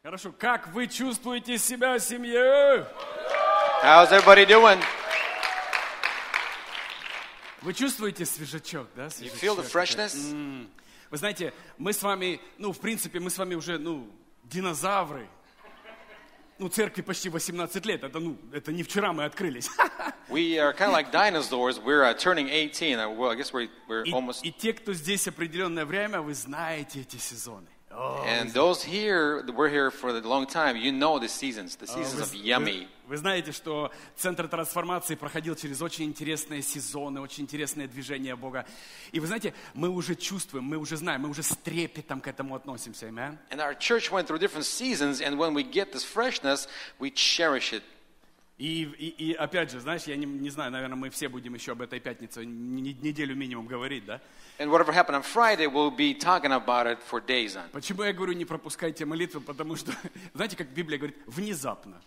Хорошо, как вы чувствуете себя, семья? How's everybody doing? Вы чувствуете свежачок, да? You feel the freshness? Вы знаете, мы с вами, в принципе, мы с вами уже, динозавры. Церкви почти 18 лет. Это не вчера мы открылись. We are kind of like dinosaurs. We're turning 18. Well, I guess we're almost... И те, кто здесь определенное время, вы знаете эти сезоны. And those here, we're here for a long time. You know the seasons of yummy. Вы знаете, что Центр трансформации проходил через очень интересные сезоны, очень интересные движения Бога. И вы знаете, мы уже чувствуем, мы уже знаем, мы уже с трепетом к этому относимся. Amen? And our church went through different seasons, and when we get this freshness, we cherish it. И опять же, знаешь, я не знаю, наверное, мы все будем еще об этой пятнице неделю минимум говорить, да? And whatever happened on Friday, we'll be talking about it for days on. Почему я говорю, не пропускайте молитвы? Потому что, знаете, как Библия говорит, внезапно.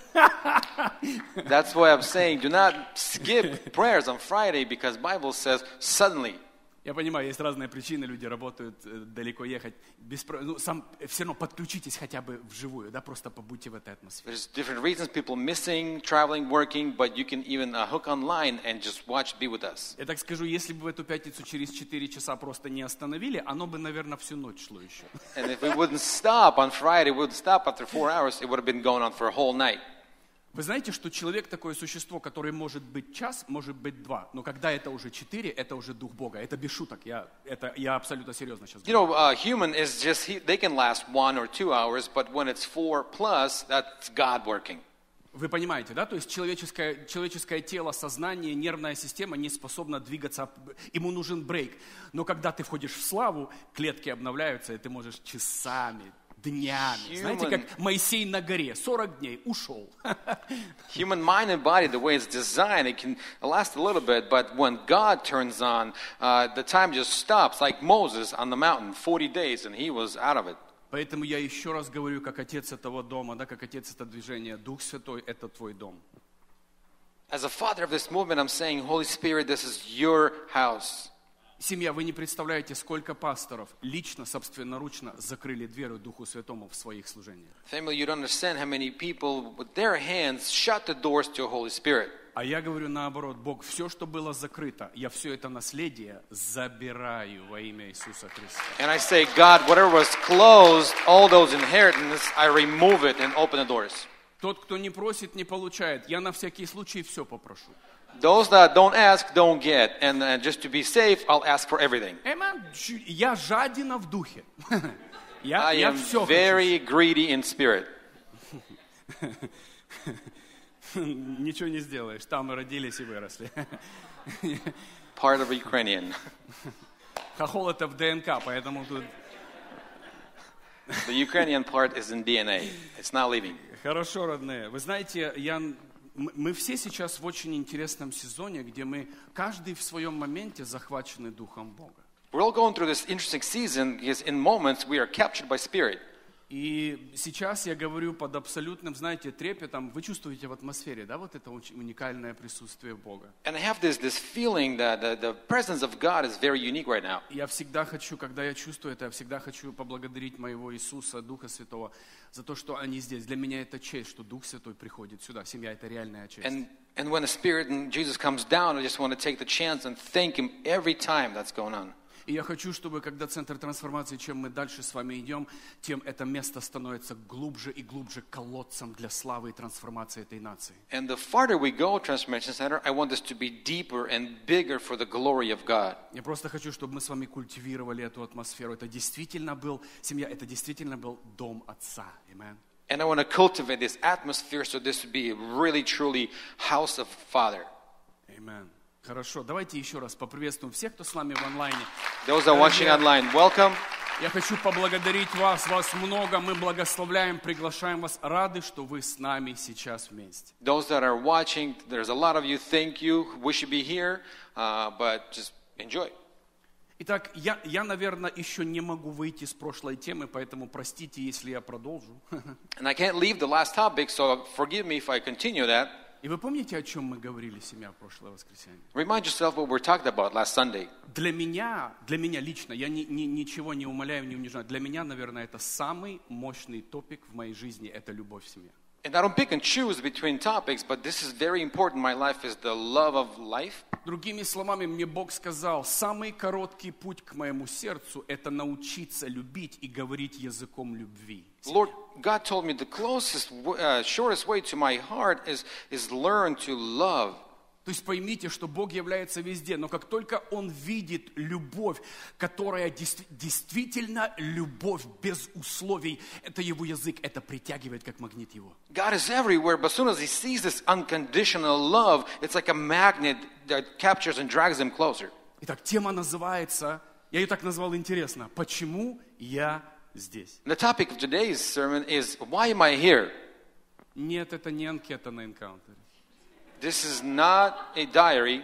That's why I'm saying, do not skip prayers on Friday, because Bible says suddenly. Я понимаю, есть разные причины, люди работают, далеко ехать. Все равно подключитесь хотя бы вживую, да, просто побудьте в этой атмосфере. There's different reasons, people missing, traveling, working, but you can even hook online and just watch, be with us. Я так скажу, если бы в эту пятницу через 4 часа просто не остановили, оно бы, наверное, всю ночь шло еще. And if we wouldn't stop on Friday, we would stop after 4 hours, it would have been going on for a whole night. Вы знаете, что человек такое существо, которое может быть час, может быть 2. Но когда это уже 4, это уже Дух Бога. Это без шуток. Я абсолютно серьезно сейчас говорю. You know, human is just, they can last 1 or 2 hours, but when it's 4+, that's God working. Вы понимаете, да? То есть человеческое тело, сознание, нервная система не способна двигаться. Ему нужен брейк. Но когда ты входишь в славу, клетки обновляются, и ты можешь часами, днями. Знаете, как Моисей на горе, 40 дней, ушел. Human mind and body, the way it's designed, it can last a little bit, but when God turns on, the time just stops, like Moses on the mountain, 40 days, and he was out of it. Поэтому я еще раз говорю, как отец этого дома, да, как отец этого движения, Дух Святой – это твой дом. As a father of this movement, I'm saying, Holy Spirit, this is your house. Семья, вы не представляете, сколько пасторов лично, собственноручно закрыли дверь Духу Святому в своих служениях. Family, you don't understand how many people with their hands shut the doors to Holy Spirit. А я говорю наоборот, Бог, все, что было закрыто, я все это наследие забираю во имя Иисуса Христа. And I say, God, whatever was closed, all those inheritance, I remove it and open the doors. Тот, кто не просит, не получает. Я на всякий случай все попрошу. Those that don't ask, don't get. And just to be safe, I'll ask for everything. Я жадина в духе. I am very greedy in spirit. Ничего не сделаешь. Там мы родились и выросли. Part of Ukrainian. Хохол это в ДНК, поэтому тут... The Ukrainian part is in DNA. It's not leaving. Хорошо, родные. Вы знаете, мы все сейчас в очень интересном сезоне, где мы каждый в своем моменте захвачены Духом Бога. We're all going through this interesting season because in moments we are captured by Spirit. И сейчас я говорю под абсолютным, знаете, трепетом. Вы чувствуете в атмосфере, да, вот это очень уникальное присутствие Бога. And I have this feeling that the presence of God is very unique right now. Я всегда хочу, когда я чувствую это, я всегда хочу поблагодарить моего Иисуса, Духа Святого, за то, что они здесь. Для меня это честь, что Дух Святой приходит сюда. Семья – это реальная честь. And when the Spirit and Jesus comes down, I just want to take the chance and thank Him every time that's going on. И я хочу, чтобы, когда Центр трансформации, чем мы дальше с вами идем, тем это место становится глубже и глубже колодцем для славы и трансформации этой нации. And the farther we go, Transformation Center, I want this to be deeper and bigger for the glory of God. Я просто хочу, чтобы мы с вами культивировали эту атмосферу. Это действительно был, семья, это действительно был дом Отца. Amen. And I want to cultivate this atmosphere so this would be really, truly house of Father. Amen. Хорошо, давайте еще раз поприветствуем всех, кто с нами в онлайне. Those are watching online, welcome. Я хочу поблагодарить вас много, мы благословляем, приглашаем вас, рады, что вы с нами сейчас вместе. Those that are watching, there's a lot of you, thank you, wish you be here, but just enjoy. Итак, я, наверное, еще не могу выйти с прошлой темы, поэтому простите, если я продолжу. And I can't leave the last topic, so forgive me if I continue that. И вы помните, о чем мы говорили, семья, в прошлое воскресенье? Remind yourself what we talked about last Sunday. Для меня лично, я ничего не умаляю, не унижаю, для меня, наверное, это самый мощный топик в моей жизни, это любовь в семье. And I don't pick and choose between topics, but this is very important in my life, is the love of life. Другими словами, мне Бог сказал, самый короткий путь к моему сердцу – это научиться любить и говорить языком любви. Lord, God told me the shortest way to my heart is learn to love. То есть поймите, что Бог является везде, но как только Он видит любовь, которая действительно любовь без условий, это Его язык, это притягивает как магнит Его. God is everywhere, but as soon as He sees this unconditional love, it's like a magnet that captures and drags Him closer. Итак, тема называется, я ее так назвал интересно, «Почему я здесь?». The topic of today's sermon is, why am I here? Нет, это не анкета на энкаунтере. This is not a diary.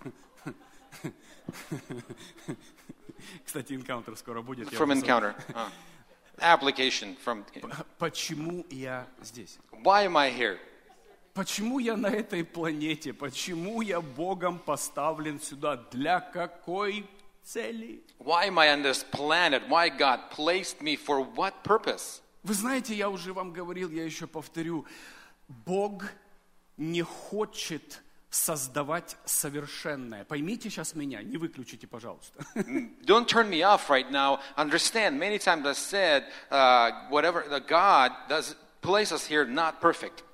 Кстати, энкаунтер скоро будет. From encounter. Application from. Почему я здесь? Why am I here? Почему я на этой планете? Почему я Богом поставлен сюда? Для какой цели? Why am I on this planet? Why God placed me? For what purpose? Вы знаете, я уже вам говорил, я еще повторю. Бог не хочет создавать совершенное. Поймите сейчас меня, не выключите, пожалуйста. Don't turn me off right now. Understand, many times I said, whatever the God does place us here not perfect.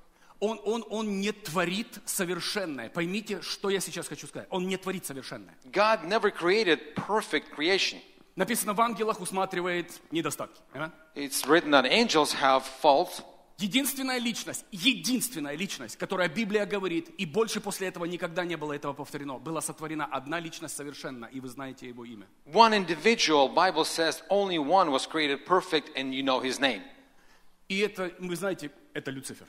Он не творит совершенное. Поймите, что я сейчас хочу сказать. Он не творит совершенное. God never created perfect creation. Написано, в ангелах усматривает недостатки. It's written that angels have faults. Единственная личность, которая Библия говорит, и больше после этого никогда не было этого повторено, была сотворена одна личность совершенно, и вы знаете его имя. One individual, Bible says, only one was created perfect, and you know his name. И это, вы знаете, это Люцифер.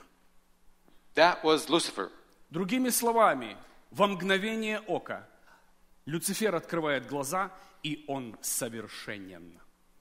That was Lucifer. Другими словами, во мгновение ока Люцифер открывает глаза, и он совершенен.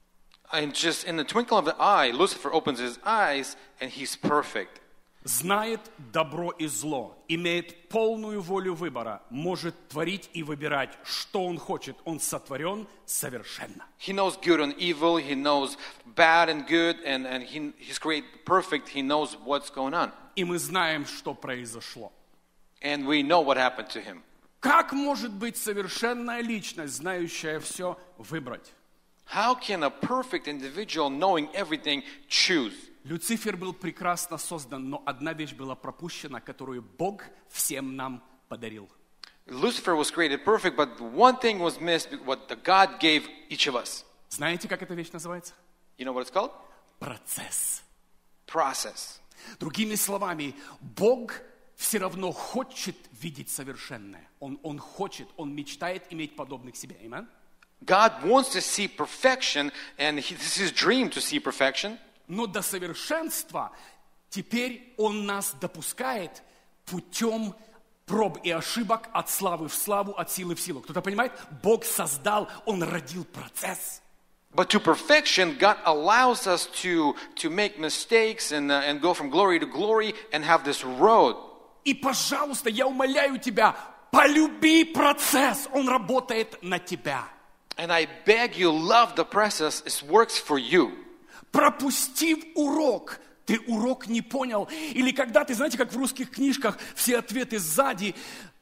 And just in the twinkle of the eye, Lucifer opens his eyes, and he's perfect. Знает добро и зло, имеет полную волю выбора, может творить и выбирать, что он хочет. Он сотворен совершенно. He knows good and evil. He knows bad and good, and he's created perfect. He knows what's going on. И мы знаем, что произошло. And we know what happened to him. Как может быть совершенная личность, знающая все, выбрать? How can a perfect individual, knowing everything, choose? Люцифер был прекрасно создан, но одна вещь была пропущена, которую Бог всем нам подарил. Lucifer was created perfect, but one thing was missed, what the God gave each of us. Знаете, как эта вещь называется? You know what it's called? Процесс. Process. Другими словами, Бог все равно хочет видеть совершенное. Он хочет, Он мечтает иметь подобных себе. Amen? God wants to see perfection, and this is his dream to see perfection. Но до совершенства теперь Он нас допускает путем проб и ошибок от славы в славу, от силы в силу. Кто-то понимает? Бог создал, Он родил процесс. But to perfection, God allows us to make mistakes and go from glory to glory and have this road. И, пожалуйста, я умоляю тебя, полюби процесс, он работает на тебя. And I beg you, love the process. It works for you. Пропустив урок, ты урок не понял. Или когда ты, знаете, как в русских книжках, все ответы сзади,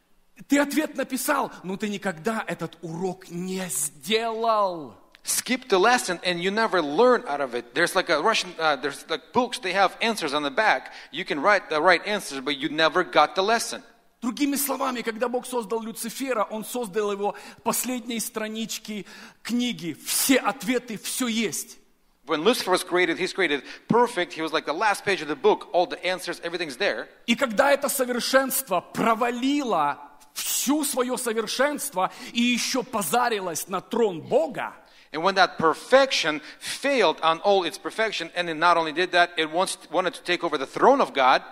ты ответ написал, но ты никогда этот урок не сделал. Skip the lesson and you never learn out of it. There's like a Russian, there's like books, they have answers on the back. You can write the right answers, but you never got the lesson. Другими словами, когда Бог создал Люцифера, Он создал его последней странички книги. Все ответы, все есть. When Lucifer was created, he's created perfect. He was like the last page of the book. All the answers, everything's there. И когда это совершенство провалило всю свое совершенство и еще позарилось на трон Бога, and when that perfection failed on all its perfection, and it not only did that, it wanted to take over the throne of God,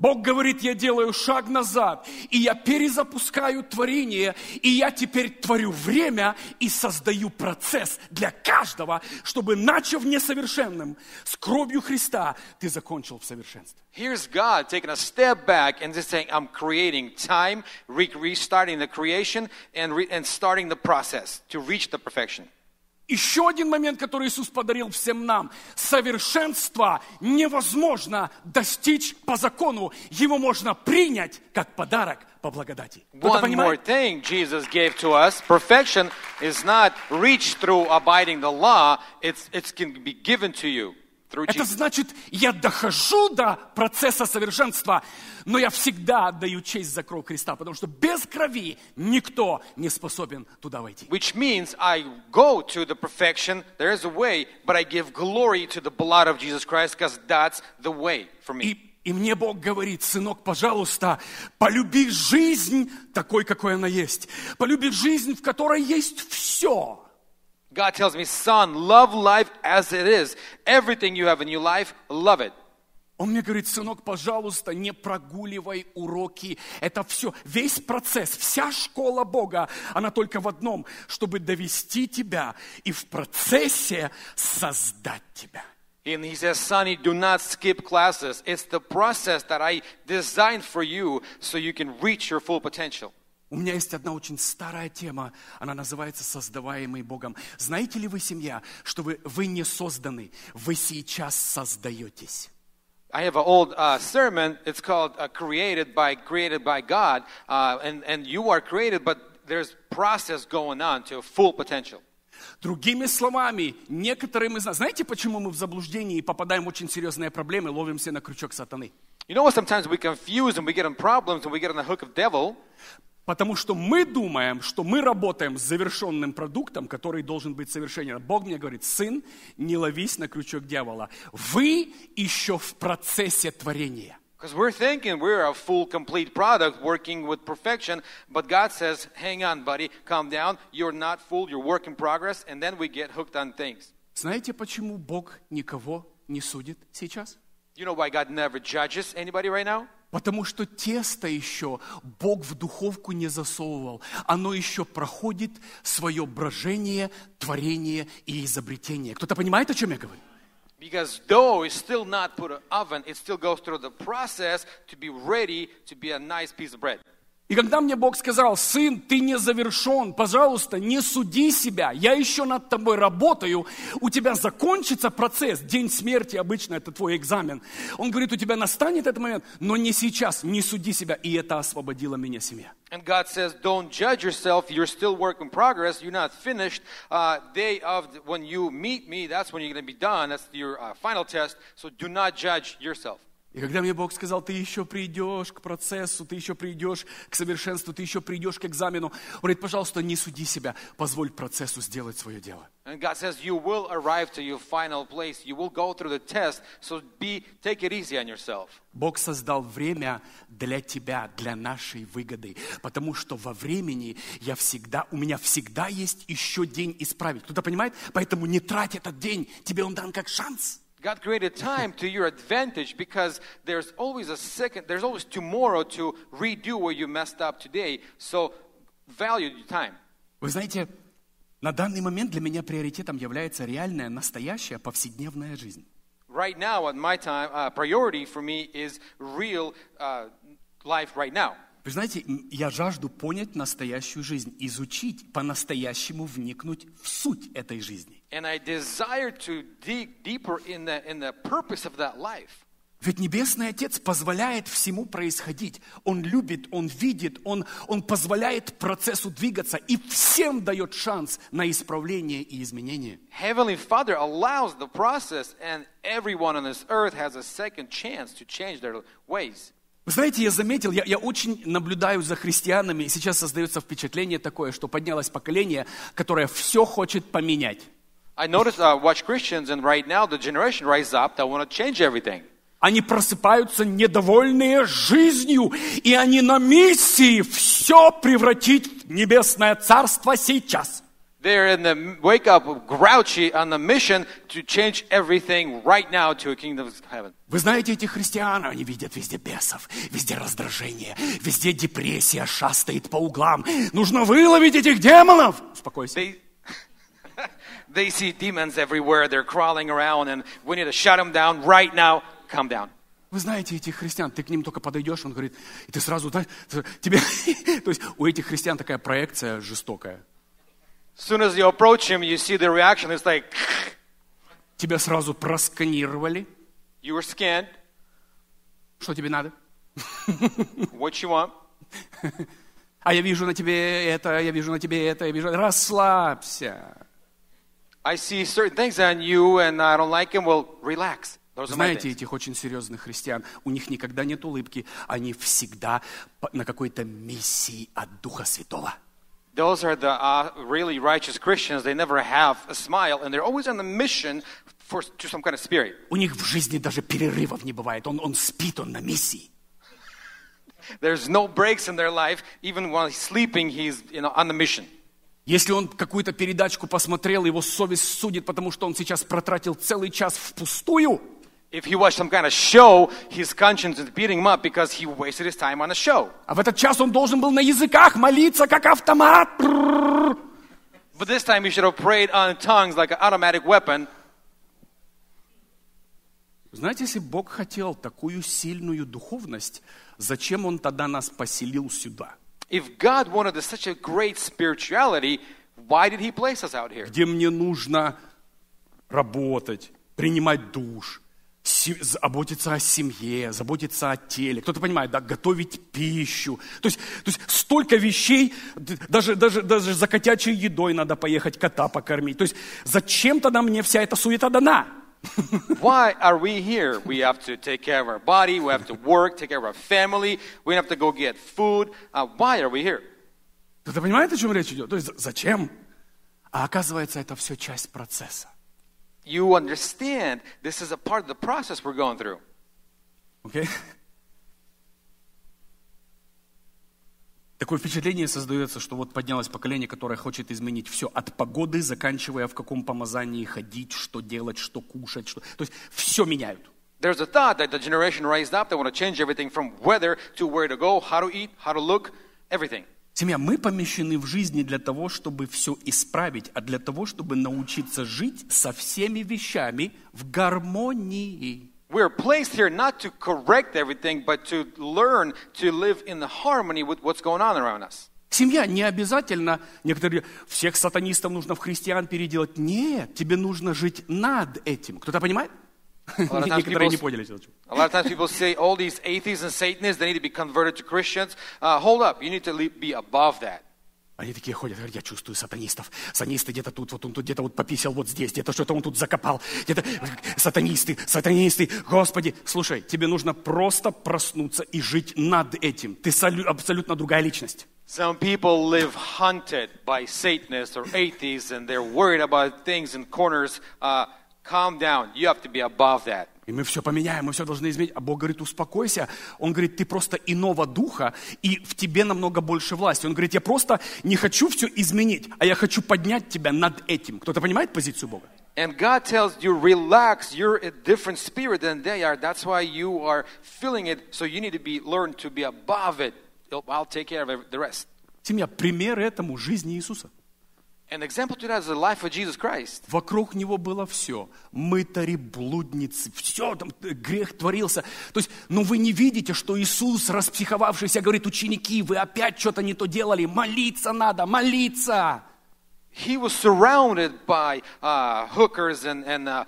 Бог говорит, я делаю шаг назад, и я перезапускаю творение, и я теперь творю время и создаю процесс для каждого, чтобы, начав несовершенным, с кровью Христа, ты закончил в совершенстве. Here's God taking a step back and just saying, I'm creating time, restarting the creation, and starting the process to reach the perfection. Еще один момент, который Иисус подарил всем нам. Совершенство невозможно достичь по закону. Его можно принять как подарок по благодати. One more thing Jesus gave to us. Perfection is not reached through abiding the law. It can be given to you through Это Jesus. значит, я дохожу до процесса совершенства, но я всегда отдаю честь за кровь Христа, потому что без крови никто не способен туда войти. Which means I go to the perfection. There is a way, but I give glory to the blood of Jesus Christ because that's the way for me. И мне Бог говорит, сынок, пожалуйста, полюби жизнь такой, какой она есть. Полюби жизнь, в которой есть все. God tells me, son, love life as it is. Everything you have in your life, love it. Он мне говорит, сынок, пожалуйста, не прогуливай уроки. Это все, весь процесс, вся школа Бога, она только в одном, чтобы довести тебя и в процессе создать тебя. And he says, Sonny, do not skip classes. It's the process that I designed for you so you can reach your full potential. У меня есть одна очень старая тема, она называется «Создаваемый Богом». Знаете ли вы, семья, что вы не созданы, вы сейчас создаетесь? I have an old sermon. It's called created by God. And you are created, but there's process going on to full potential. Другими словами, некоторые из нас... Знаете, почему мы в заблуждении и попадаем в очень серьезные проблемы, ловимся на крючок сатаны? You know what? Sometimes we confuse and we get in problems and we get on the hook of devil. Потому что мы думаем, что мы работаем с завершенным продуктом, который должен быть совершенен. Бог мне говорит, сын, не ловись на крючок дьявола. Вы еще в процессе творения. Because we're thinking we're a full, complete product working with perfection. But God says, hang on, buddy, calm down. You're not full, you're work in progress. And then we get hooked on things. Знаете, почему Бог никого не судит сейчас? You know why God never judges anybody right now? Потому что тесто еще Бог в духовку не засовывал. Оно еще проходит свое брожение, творение и изобретение. Кто-то понимает, о чем я говорю? Because dough is still not put in the oven, it still goes through the process to be ready to be a nice piece of bread. И когда мне Бог сказал, сын, ты не завершен, пожалуйста, не суди себя, я еще над тобой работаю, у тебя закончится процесс, день смерти обычно это твой экзамен. Он говорит, у тебя настанет этот момент, но не сейчас, не суди себя, и это освободило меня семья. And God says, don't judge yourself, you're still work in progress, you're not finished. Day of when you meet me, that's when you're going to be done, that's your final test, so do not judge yourself. И когда мне Бог сказал, ты еще придешь к процессу, ты еще придешь к совершенству, ты еще придешь к экзамену, Он говорит, пожалуйста, не суди себя, позволь процессу сделать свое дело. And God says, you will arrive to your final place, you will go through the test, so take it easy on yourself. Бог создал время для тебя, для нашей выгоды, потому что во времени у меня всегда есть еще день исправить. Кто-то понимает? Поэтому не трать этот день, тебе он дан как шанс. God created time to your advantage because there's always tomorrow to redo where you messed up today. So value your time. Вы знаете, на данный момент для меня приоритетом является реальная, настоящая, повседневная жизнь. Right now, at my time, priority for me is real life right now. Вы знаете, я жажду понять настоящую жизнь, изучить, по-настоящему вникнуть в суть этой жизни. And I desire to dig deeper in the purpose of that life. Ведь Небесный Отец позволяет всему происходить. Он любит, Он видит, Он позволяет процессу двигаться и всем дает шанс на исправление и изменение. Heavenly Father allows the process, and everyone on this earth has a second chance to change their ways. Вы знаете, я заметил, я очень наблюдаю за христианами, и сейчас создается впечатление такое, что поднялось поколение, которое все хочет поменять. I notice, watch Christians, and right now the generation rise up that want to change everything. Они просыпаются недовольные жизнью, и они на миссии все превратить в небесное царство сейчас. They're in the wake up grouchy on the mission to change everything right now to a kingdom of heaven. Вы знаете, эти христиане, они видят везде бесов, везде раздражение, везде депрессия шастает по углам. Нужно выловить этих демонов. Успокойся. They see demons everywhere. They're crawling around, and we need to shut them down right now. Calm down. Вы знаете этих христиан, ты к ним только подойдешь, он говорит, и ты сразу, да, тебе, то есть у этих христиан такая проекция жестокая. As soon as you approach him, you see the reaction. It's like, Тебя сразу просканировали. you were scanned. Что тебе надо? What you want? А я вижу на тебе это, я вижу на тебе это, я вижу... Расслабься. I see certain things on you, and I don't like them. Well, relax. Those are my Знаете, things. этих очень серьезных христиан, у них никогда нет улыбки, они всегда на какой-то миссии от Духа Святого. Those are the really righteous Christians. They never have a smile, and they're always on the mission to some kind of spirit. У них в жизни даже перерывов не бывает, он спит, он на миссии. There's no breaks in their life. Even while he's sleeping, he's on the mission. Если он какую-то передачку посмотрел, его совесть судит, потому что он сейчас протратил целый час впустую. If he watched some kind of show, his conscience is beating him up because he wasted his time on a show. А в этот час он должен был на языках молиться, как автомат. But this time he should have prayed on tongues like an automatic weapon. Знаете, если Бог хотел такую сильную духовность, зачем Он тогда нас поселил сюда? If God wanted such a great spirituality, why did he place us out here? Где мне нужно работать, принимать душ, заботиться о семье, заботиться о теле. Кто-то понимает, да, готовить пищу. То есть столько вещей, даже за котячей едой надо поехать кота покормить. То есть зачем тогда мне вся эта суета дана? Why are we here? We have to take care of our body, we have to work, take care of our family, we have to go get food. Why are we here? Кто-то понимает, о чем речь идет? То есть зачем? А оказывается, это все часть процесса. You understand this is a part of the process we're going through. Okay? Такое впечатление создается, что вот поднялось поколение, которое хочет изменить все от погоды, заканчивая в каком помазании ходить, что делать, что кушать. Что... То есть все меняют. There's a thought that the generation raised up, they want to change everything from weather to where to go, how to eat, how to look, everything. Семья, мы помещены в жизни для того, чтобы все исправить, а для того, чтобы научиться жить со всеми вещами в гармонии. We're placed here not to correct everything, but to learn to live in the harmony with what's going on around us. Семья не обязательно, некоторые, всех сатанистов нужно в христиан переделать. Нет, тебе нужно жить над этим. Кто-то понимает? Некоторые не поняли. A lot of times people say all these atheists and Satanists, they need to be converted to Christians. Hold up, you need to be above that. Они такие ходят, говорят, я чувствую сатанистов. Сатанисты где-то тут, вот он тут где-то вот пописал вот здесь, где-то что-то он тут закопал. Где-то сатанисты, Господи. Слушай, тебе нужно просто проснуться и жить над этим. Ты абсолютно другая личность. Some people live hunted by Satanists or atheists and they're worried about things in corners. Calm down, you have to be above that. И мы все поменяем, мы все должны изменить. А Бог говорит, успокойся. Он говорит, ты просто иного духа, и в тебе намного больше власти. Он говорит, я просто не хочу все изменить, а я хочу поднять тебя над этим. Кто-то понимает позицию Бога? And God tells you, relax, you're a different spirit than they are. That's why you are feeling it, so you need to learn to be above it. I'll take care of the rest. Семья, пример этому жизни Иисуса. An example to that is the life of Jesus Christ. Вокруг него было все. Мытари, блудницы, все, там грех творился. То есть, но вы не видите, что Иисус, распсиховавшийся, говорит, ученики, вы опять что-то не то делали. Молиться надо, молиться. He was surrounded by hookers and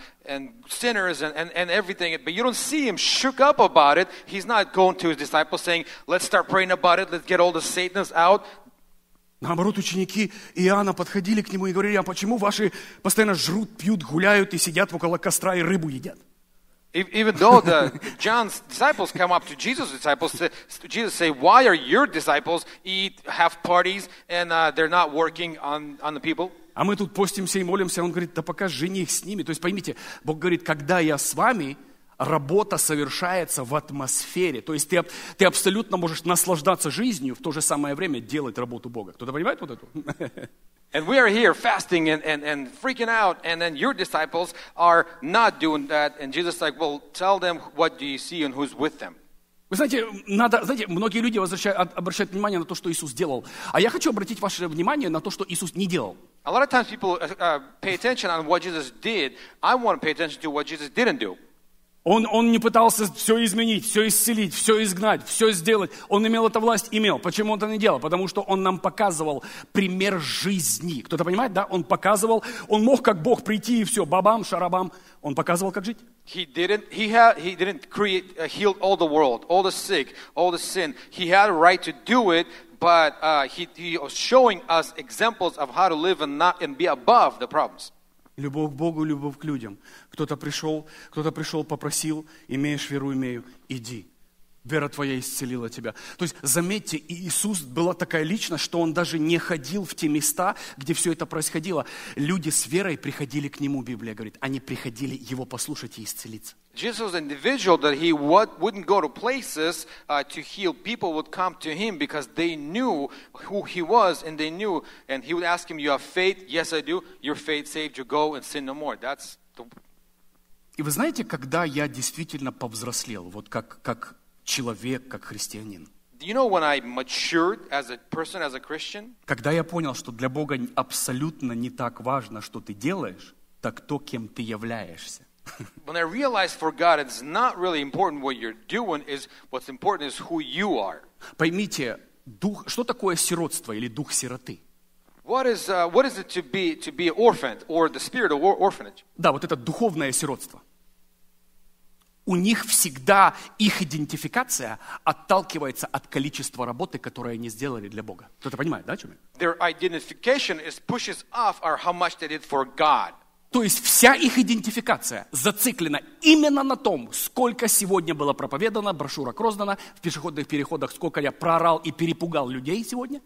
sinners and everything. But you don't see him shook up about it. He's not going to his disciples saying, let's start praying about it. Let's get all the Satanists out. Наоборот, ученики Иоанна подходили к нему и говорили, а почему ваши постоянно жрут, пьют, гуляют и сидят около костра и рыбу едят? Even though John's disciples come up to Jesus' disciples, Jesus say, why are your disciples eat, have parties, and they're not working on the people? А мы тут постимся и молимся, он говорит, да пока жених с ними. То есть поймите, Бог говорит, когда я с вами, работа совершается в атмосфере. То есть ты абсолютно можешь наслаждаться жизнью, в то же самое время делать работу Бога. Кто-то понимает вот эту? And we are here fasting and freaking out, and then your disciples are not doing that. And Jesus is like, well, tell them what do you see and who's with them. Вы знаете, многие люди обращают внимание на то, что Иисус делал. А я хочу обратить ваше внимание на то, что Иисус не делал. A lot of times people pay attention on what Jesus did. I want to pay attention to what Jesus didn't do. Он не пытался все изменить, все исцелить, все изгнать, все сделать. Он имел эту власть, имел. Почему он это не делал? Потому что он нам показывал пример жизни. Кто-то понимает, да? Он показывал, он мог как Бог прийти и все, бабам, шарабам. Он показывал, как жить. He didn't heal all the world, all the sick, all the sin. He had a right to do it, but he was showing us examples of how to live and be above the problems. Любовь к Богу, любовь к людям. Кто-то пришел, попросил, имеешь веру, имею, иди. Вера твоя исцелила тебя. То есть, заметьте, Иисус была такая личность, что Он даже не ходил в те места, где все это происходило. Люди с верой приходили к Нему, Библия говорит. Они приходили Его послушать и исцелиться. Jesus was an individual that he wouldn't go to places to heal. People would come to him because they knew who he was, and they knew, and he would ask him, you have faith? Yes, I do. Your faith saved you. Go and sin no more. That's the... И вы знаете, когда я действительно повзрослел, вот как человек, как христианин, Do you know when I matured as a person, as a Christian? Когда я понял, что для Бога абсолютно не так важно, что ты делаешь, так то, кем ты являешься. When I realized for God it's not really important what you're doing, is what's important is who you are. Поймите, что такое сиротство или дух сироты? What is it to be orphaned or the spirit of orphanage? Да, вот это духовное сиротство. У них всегда их идентификация отталкивается от количества работы, которую они сделали для Бога. Кто-то понимает, да, о чем я? Their identification pushes off how much they did for God. То есть вся их идентификация зациклена именно на том, сколько сегодня было проповедано, брошюрок роздано, в пешеходных переходах, сколько я проорал и перепугал людей сегодня.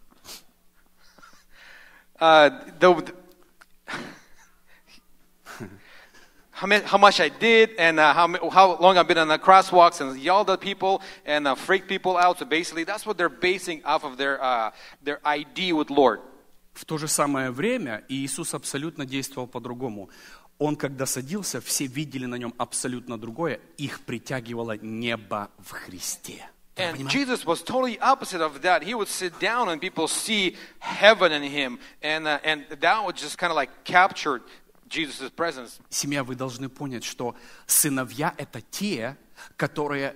How much I did and how long I've been on the crosswalks and yelled at people and freaked people out. So basically, that's what they're basing off of their ID with Lord. В то же самое время Иисус абсолютно действовал по-другому. Он, когда садился, все видели на нем абсолютно другое. Их притягивало небо в Христе. And Jesus was totally opposite of that. He would sit down and people see heaven in him. And that would just kind of like capture Jesus' presence. Семья, вы должны понять, что сыновья – это те, которые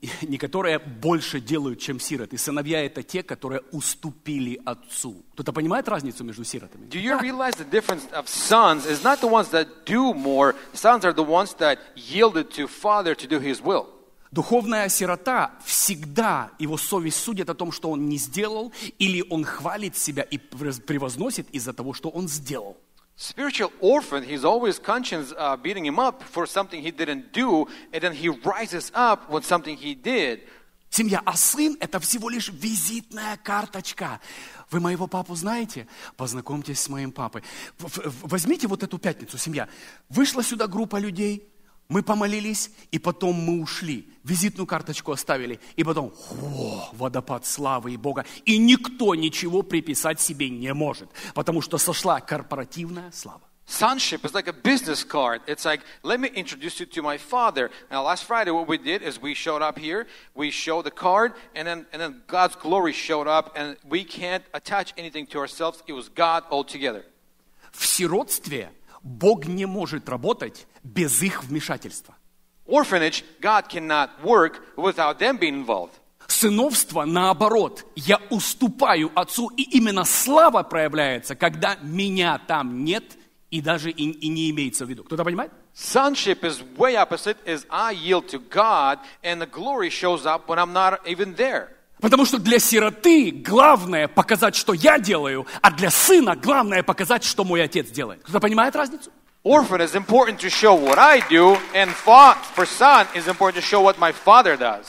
больше делают, чем сироты. Сыновья – это те, которые уступили отцу. Кто-то понимает разницу между сиротами? Do you realize the difference of sons is not the ones that do more. Sons are the ones that yielded to father to do his will. Духовная сирота всегда, его совесть судит о том, что он не сделал, или он хвалит себя и превозносит из-за того, что он сделал. Spiritual orphan, he's always conscience beating him up for something he didn't do, and then he rises up with something he did. Семья, а сын – это всего лишь визитная карточка. Вы моего папу знаете? Познакомьтесь с моим папой. Возьмите вот эту пятницу, семья. Вышла сюда группа людей, мы помолились, и потом мы ушли. Визитную карточку оставили, и потом водопад славы и Бога. И никто ничего приписать себе не может, потому что сошла корпоративная слава. Sonship is like a business card. It's like, let me introduce you to my father. Now, last Friday, what we did is we showed up here, we showed the card, and then God's glory showed up, and we can't attach anything to ourselves. It was God altogether. В сиротстве Бог не может работать без их вмешательства. Orphanage, God cannot work without them being involved. Сыновство, наоборот, я уступаю отцу, и именно слава проявляется, когда меня там нет, и даже и не имеется в виду. Кто-то понимает? Sonship is way opposite, is I yield to God, and the glory shows up when I'm not even there. Потому что для сироты главное показать, что я делаю, а для сына главное показать, что мой отец делает. Кто-то понимает разницу? Orphan is important to show what I do, and for son is important to show what my father does.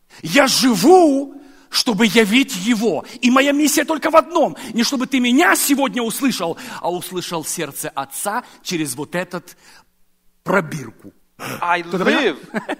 Я живу, чтобы явить его. И моя миссия только в одном. Не чтобы ты меня сегодня услышал, а услышал сердце отца через вот этот пробирку. I live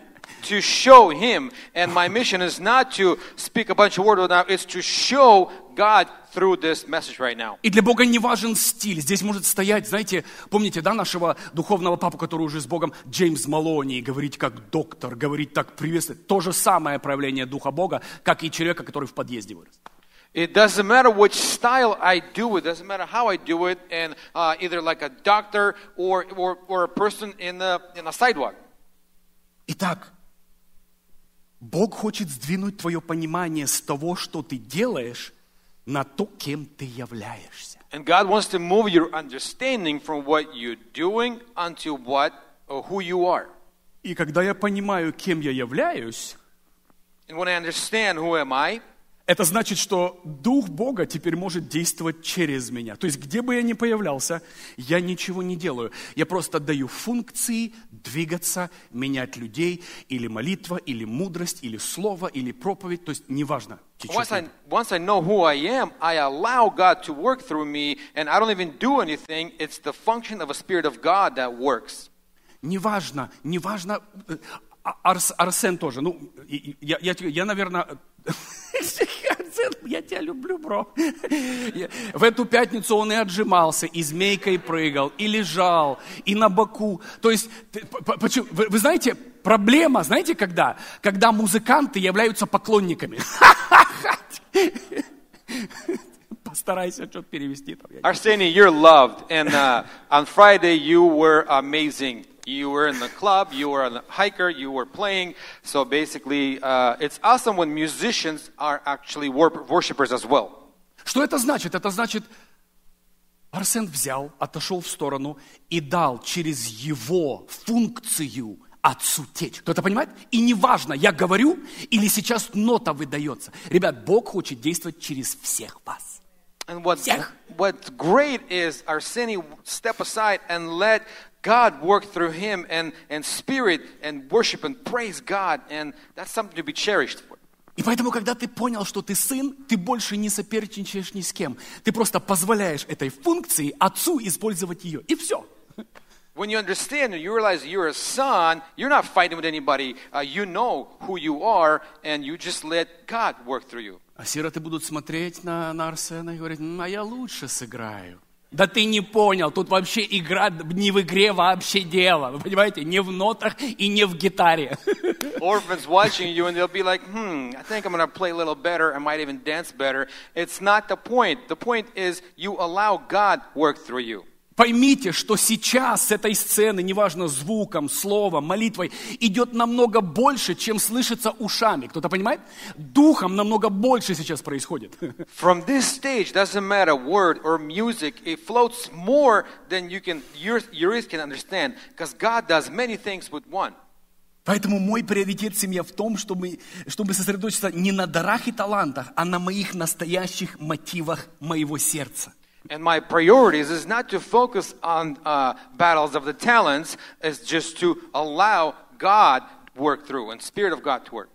to show him, and my mission is not to speak a bunch of words, it's to show God through this message right now. И для Бога не важен стиль. Здесь может стоять, знаете, помните, да, нашего духовного папу, который уже с Богом, Джеймс Малони, говорить как доктор, говорить так приветственно. То же самое проявление Духа Бога, как и человека, который в подъезде вырос. It doesn't matter which style I do it, doesn't matter how I do it, and either like a doctor or a person in a sidewalk. Итак, Бог хочет сдвинуть твое понимание с того, что ты делаешь, на то, кем ты являешься. And God wants to move your understanding from what you're doing unto what or who you are. И когда я понимаю, кем я являюсь, And when I understand who am I, это значит, что Дух Бога теперь может действовать через меня. То есть, где бы я ни появлялся, я ничего не делаю. Я просто даю функции двигаться, менять людей, или молитва, или мудрость, или слово, или проповедь. То есть, неважно. once I know who I am, I allow God to work through me, and I don't even do anything. It's the function of a Spirit of God that works. Неважно. Арсен тоже. Ну, я наверное... Арсен, я тебя люблю, бро. В эту пятницу он и отжимался, и змейкой прыгал, и лежал, и на боку. То есть, вы знаете, проблема, знаете, когда? Когда музыканты являются поклонниками. Постарайся что-то перевести. Arsenij, you're loved, and on Friday you were amazing. You were in the club, you were a hiker, you were playing. So basically, it's awesome when musicians are actually worshipers as well. Что это значит? Это значит, Арсен взял, отошел в сторону и дал через его функцию Отцу течь. Кто-то понимает? И неважно, я говорю или сейчас нота выдается. Ребят, Бог хочет действовать через всех вас. And what's great is Arsenij step aside and let God work through him and spirit and worship and praise God, and that's something to be cherished for. И поэтому, когда ты понял, что ты сын, ты больше не соперничаешь ни с кем. Ты просто позволяешь этой функции Отцу использовать ее. И все. When you understand and you realize you're a son, you're not fighting with anybody. You know who you are, and you just let God work through you. А сироты будут смотреть на Арсена и говорить, а я лучше сыграю. Да ты не понял, тут вообще игра не в игре вообще дело. Вы понимаете, не в нотах и не в гитаре. Orphans watching you and they'll be like, I think I'm going to play a little better. I might even dance better. It's not the point. The point is you allow God work through you. Поймите, что сейчас с этой сцены, неважно звуком, словом, молитвой, идет намного больше, чем слышится ушами. Кто-то понимает? Духом намного больше сейчас происходит. From this stage, doesn't matter word or music, it floats more than your ears can understand, because God does many things with one. Поэтому мой приоритет в семье в том, чтобы сосредоточиться не на дарах и талантах, а на моих настоящих мотивах моего сердца. And my priorities is not to focus on battles of the talents, it's just to allow God to work through and Spirit of God to work.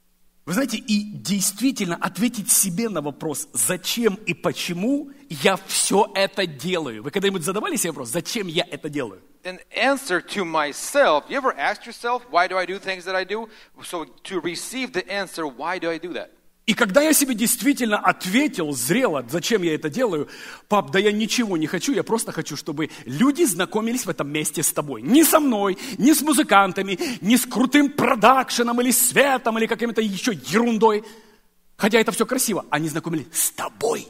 Вы знаете, и действительно ответить себе на вопрос, зачем и почему я все это делаю. Вы когда-нибудь задавали себе вопрос, зачем я это делаю? An answer to myself. You ever asked yourself, why do I do things that I do? So to receive the answer, why do I do that? И когда я себе действительно ответил зрело, зачем я это делаю, пап, да я ничего не хочу, я просто хочу, чтобы люди знакомились в этом месте с тобой. Не со мной, не с музыкантами, не с крутым продакшеном или светом, или каким-то еще ерундой. Хотя это все красиво, они знакомились с тобой.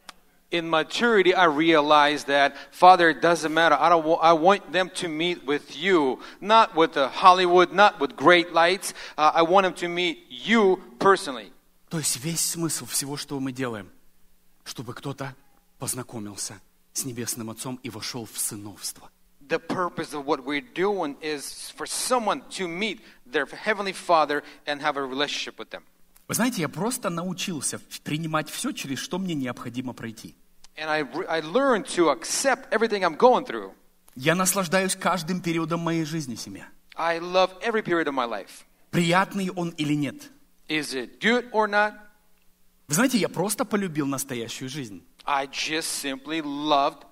In maturity, I realized that, Father, it doesn't matter. I want them to meet with you, not with Hollywood, not with great lights. I want them to meet you personally. То есть весь смысл всего, что мы делаем, чтобы кто-то познакомился с Небесным Отцом и вошел в сыновство. The purpose of what we're doing is for someone to meet their Heavenly Father and have a relationship with them. Вы знаете, я просто научился принимать все, через что мне необходимо пройти. And I learned to accept everything I'm going through. Я наслаждаюсь каждым периодом моей жизни, семья. I love every period of my life. Приятный он или нет. Is it good or not? Вы знаете, я просто полюбил настоящую жизнь. I just simply loved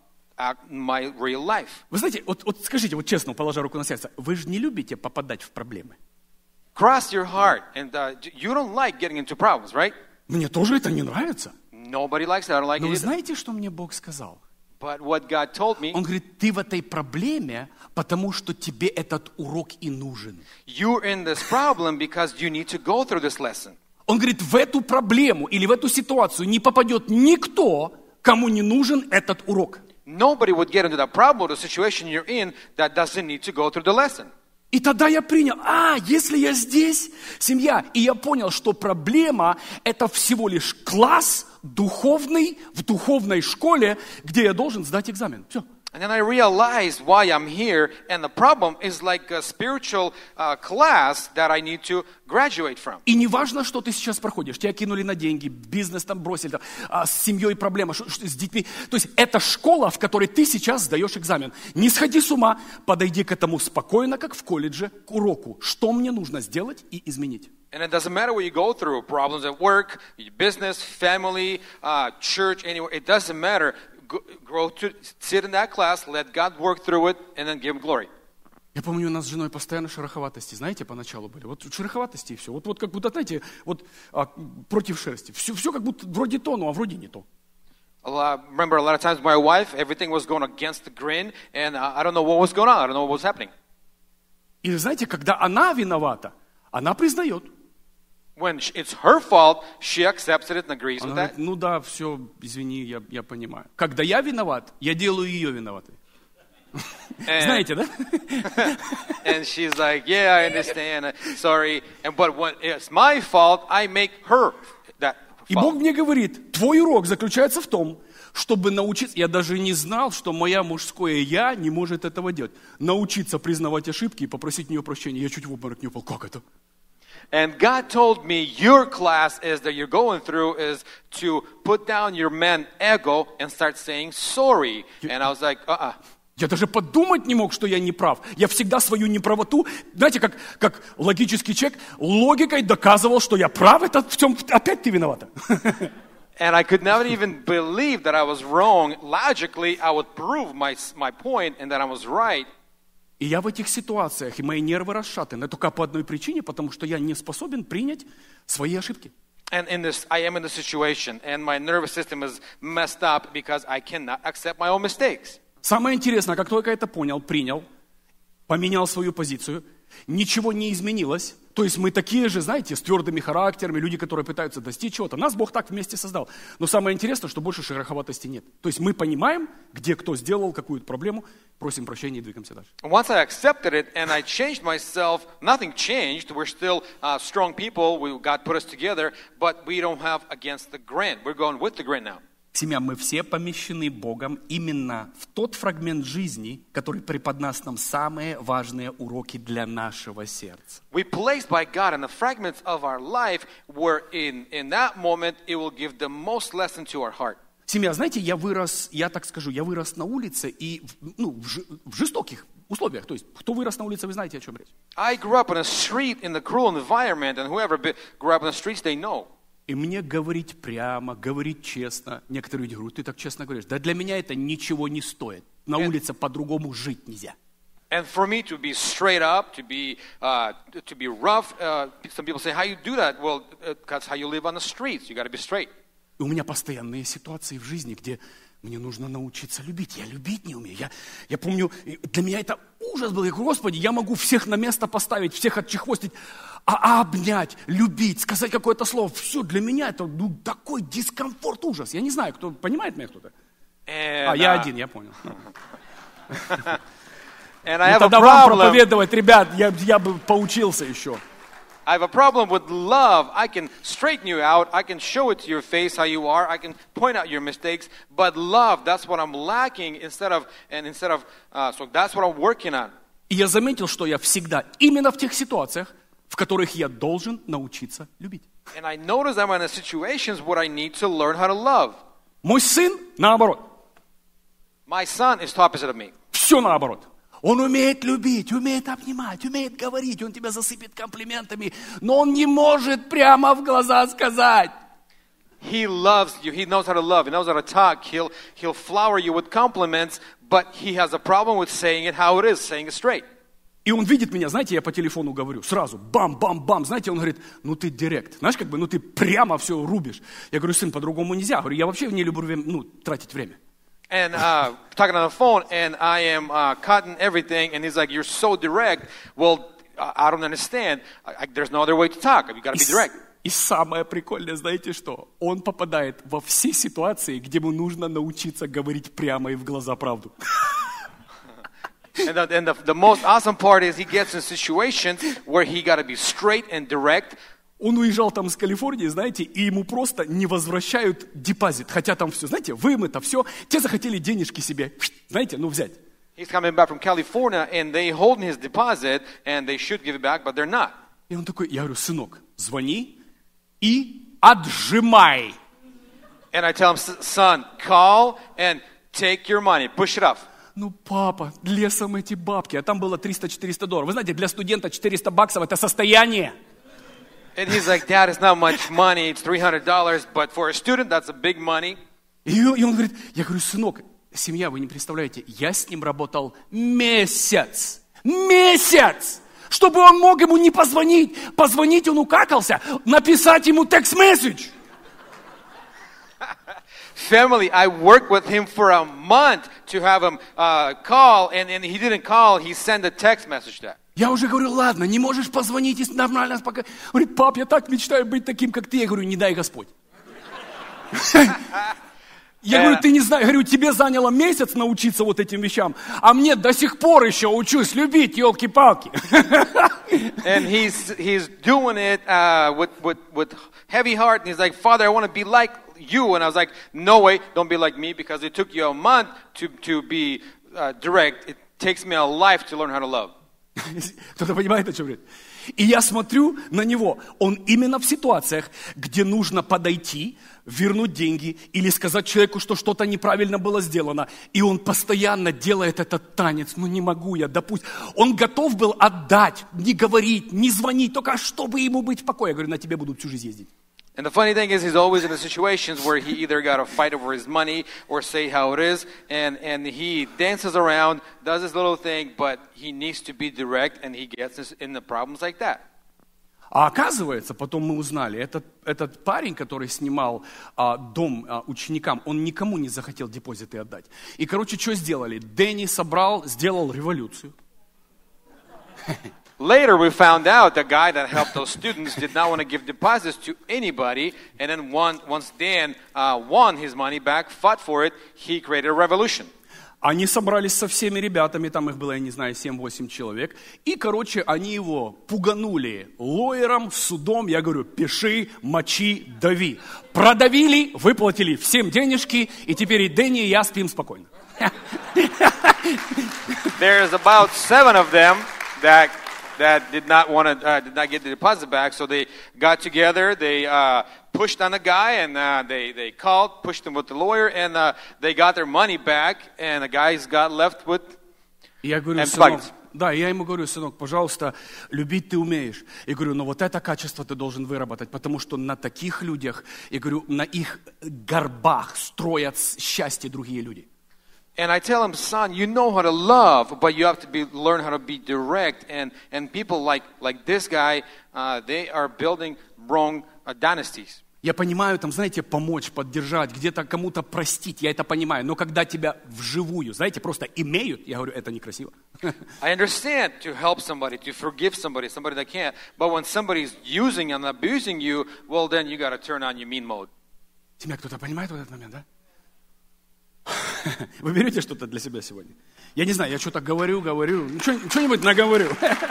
my real life. Вы знаете, вот скажите, вот честно, положа руку на сердце, вы же не любите попадать в проблемы? Cross your heart, and you don't like getting into problems, right? Мне тоже это не нравится. Nobody likes it. I don't like Но it вы either. знаете, что мне Бог сказал? But what God told me, Он говорит, ты в этой проблеме, потому что тебе этот урок и нужен. you're in this problem because you need to go through this lesson. Он говорит, в эту проблему или в эту ситуацию не попадет никто, кому не нужен этот урок. Nobody would get into that problem or the situation you're in that doesn't need to go through the lesson. И тогда я принял, если я здесь, семья, и я понял, что проблема – это всего лишь класс духовный в духовной школе, где я должен сдать экзамен. Все. And then I realized why I'm here, and the problem is like a spiritual class that I need to graduate from. И не важно, что ты сейчас проходишь. Тебя кинули на деньги, бизнес там бросили, с семьей проблема, с детьми. То есть это школа, в которой ты сейчас сдаешь экзамен. Не сходи с ума, подойди к этому спокойно, как в колледже, к уроку. Что мне нужно сделать и изменить. And it doesn't matter what you go through, problems at work, your business, family, church, anywhere, it doesn't matter. Sit in that class, let God work through it, and then give Him glory. Я помню, у нас с женой постоянно шероховатости, знаете, поначалу были. Вот шероховатости и все. Вот как будто, знаете, против шерсти. Все как будто вроде то, но вроде не то. Remember, a lot of times my wife, everything was going against the grain, and I don't know what was going on. I don't know what was happening. И знаете, когда она виновата, она признает. When it's her fault, she accepts it and agrees Она with говорит, that. ну да, все, извини, я понимаю. Когда я виноват, я делаю ее виноватой. Знаете, да? And she's like, yeah, I understand, sorry. But when it's my fault, I make her that И Бог fault. мне говорит, твой урок заключается в том, чтобы научиться, я даже не знал, что моя мужское я не может этого делать, научиться признавать ошибки и попросить у нее прощения. Я чуть в обморок не упал. Как это? And God told me your class is that you're going through is to put down your man ego and start saying sorry. And I was like, Я даже подумать не мог, что я не прав. Я всегда свою неправоту, знаете, как логический человек, логикой доказывал, что я прав, это в чем опять ты виновата. And I could never even believe that I was wrong. Logically, I would prove my point and that I was right. И я в этих ситуациях, и мои нервы расшатаны только по одной причине, потому что я не способен принять свои ошибки. And I am in this situation, and my nervous system is messed up because I cannot accept my own mistakes. Самое интересное, как только я это понял, принял, поменял свою позицию, ничего не изменилось. То есть мы такие же, знаете, с твердыми характерами, люди, которые пытаются достичь чего-то. Нас Бог так вместе создал. Но самое интересное, что больше шероховатости нет. То есть мы понимаем, где кто сделал какую-то проблему, просим прощения и двигаемся дальше. Once I accepted it and I changed myself, nothing changed. We're still strong people. God put us together, but we don't have against the grain. We're going with the grain now. Семья, мы все помещены Богом именно в тот фрагмент жизни, который преподносит нам самые важные уроки для нашего сердца. We placed by God in the fragments of our life where in that moment it will give the most lesson to our heart. Семья, знаете, я вырос на улице и в жестоких условиях. То есть, кто вырос на улице, вы знаете, о чем речь. I grew up in a street in the cruel environment, and whoever grew up in the streets, they know. И мне говорить прямо, говорить честно. Некоторые люди говорят, ты так честно говоришь. Да для меня это ничего не стоит. На улице по-другому жить нельзя. And for me to be straight up, to be rough, some people say, how you do that? Well, that's how you live on the streets. You got to be straight. И у меня постоянные ситуации в жизни, где мне нужно научиться любить. Я любить не умею. Я помню, для меня это ужас был. Я говорю, Господи, я могу всех на место поставить, всех отчехвостить, обнять, любить, сказать какое-то слово. Все, для меня это такой дискомфорт, ужас. Я не знаю, кто понимает меня кто-то. Я один, я понял. Тогда вам проповедовать, ребят, я бы поучился еще. I have a problem with love. I can straighten you out. I can show it to your face how you are. I can point out your mistakes. But love, that's what I'm lacking so that's what I'm working on. И я заметил, что я всегда именно в тех ситуациях, в которых я должен научиться любить. And I notice I'm in situations where I need to learn how to love. Мой сын наоборот. My son is the opposite of me. Все наоборот. Он умеет любить, умеет обнимать, умеет говорить, он тебя засыпет комплиментами, но он не может прямо в глаза сказать. He loves you. He knows how to love. He knows how to talk. He'll flower you with compliments, but he has a problem with saying it how it is, saying it straight. И он видит меня, знаете, я по телефону говорю, сразу, бам-бам-бам, знаете, он говорит, ну ты директ, знаешь, как бы, ну ты прямо все рубишь. Я говорю, сын, по-другому нельзя. Я говорю, я вообще не люблю тратить время. And talking on the phone, and I am cutting everything, and he's like, you're so direct. Well, I don't understand. There's no other way to talk. You got to be direct. И самое прикольное, знаете что? Он попадает во все ситуации, где ему нужно научиться говорить прямо и в глаза правду. And the most awesome part is he gets in situations where he got to be straight and direct. Он уезжал там из Калифорнии, знаете, и ему просто не возвращают депозит. Хотя там все, знаете, вымыто, все. Те захотели денежки себе, знаете, взять. He's coming back from California, and they holding his deposit, and they should give it back, but they're not. И он такой, я говорю, сынок, звони и отжимай. And I tell him, son, call and take your money, push it off. Ну, папа, лесом эти бабки, а там было $300-400. Вы знаете, для студента $400 это состояние. And he's like, Dad, it's not much money, it's $300, but for a student, that's a big money. И он говорит, я говорю, сынок, семья, вы не представляете, я с ним работал месяц, чтобы он мог ему не позвонить. Позвонить он укакался, написать ему text-message. Family, I worked with him for a month to have him call, and he didn't call, he sent a text message to that. Я уже говорю, ладно, не можешь позвонить, и нормально, спокойно. Говорит, пап, я так мечтаю быть таким, как ты. Я говорю, не дай Господь. Я говорю, ты не знаешь, говорю, тебе заняло месяц научиться вот этим вещам, а мне до сих пор еще учусь любить, елки-палки. And he's doing it with heavy heart, and he's like, Father, I want to be like you. And I was like, no way, don't be like me, because it took you a month to be direct. It takes me a life to learn how to love. Кто-то понимает, о чем говорит? И я смотрю на него, он именно в ситуациях, где нужно подойти, вернуть деньги или сказать человеку, что что-то неправильно было сделано, и он постоянно делает этот танец, не могу я, допустим. Он готов был отдать, не говорить, не звонить, только чтобы ему быть в покое. Я говорю, на тебе будут всю жизнь ездить. And the funny thing is, he's always in the situations where he either got to fight over his money or say how it is, and he dances around, does his little thing, but he needs to be direct, and he gets in the problems like that. А оказывается, потом мы узнали, этот парень, который снимал дом ученикам, он никому не захотел депозиты отдать. И, что сделали? Дэнни сделал революцию. Later, we found out the guy that helped those students did not want to give deposits to anybody. And then once Dan won his money back, fought for it, he created a revolution. Они собрались со всеми ребятами, там их было, я не знаю, 7-8 человек. И, они его пуганули лоером, судом. Я говорю, пиши, мочи, дави. Продавили, выплатили всем денежки, и теперь и Дэнни, и я спим спокойно. There's about 7 of them that did not get the deposit back, so they got together, they pushed on the guy, and they called, pushed him with the lawyer, and they got their money back, and the guys got left with employees. Да, я ему говорю, сынок, пожалуйста, любить ты умеешь. Я говорю, но вот это качество ты должен выработать, потому что на таких людях, я говорю, на их горбах строят счастье другие люди. And I tell him, son, you know how to love, but you have to learn how to be direct. And people like this guy, they are building wrong dynasties. Я понимаю, там, знаете, помочь, поддержать, где-то кому-то простить, я это понимаю. Но когда тебя вживую, знаете, просто имеют, я говорю, это некрасиво. I understand to help somebody, to forgive somebody that can't. But when somebody's using and abusing you, well, then you got to turn on your mean mode. Тебя кто-то понимает в этот момент, да? Вы берете что-то для себя сегодня? Я не знаю, я что-то говорю, что-нибудь наговорю.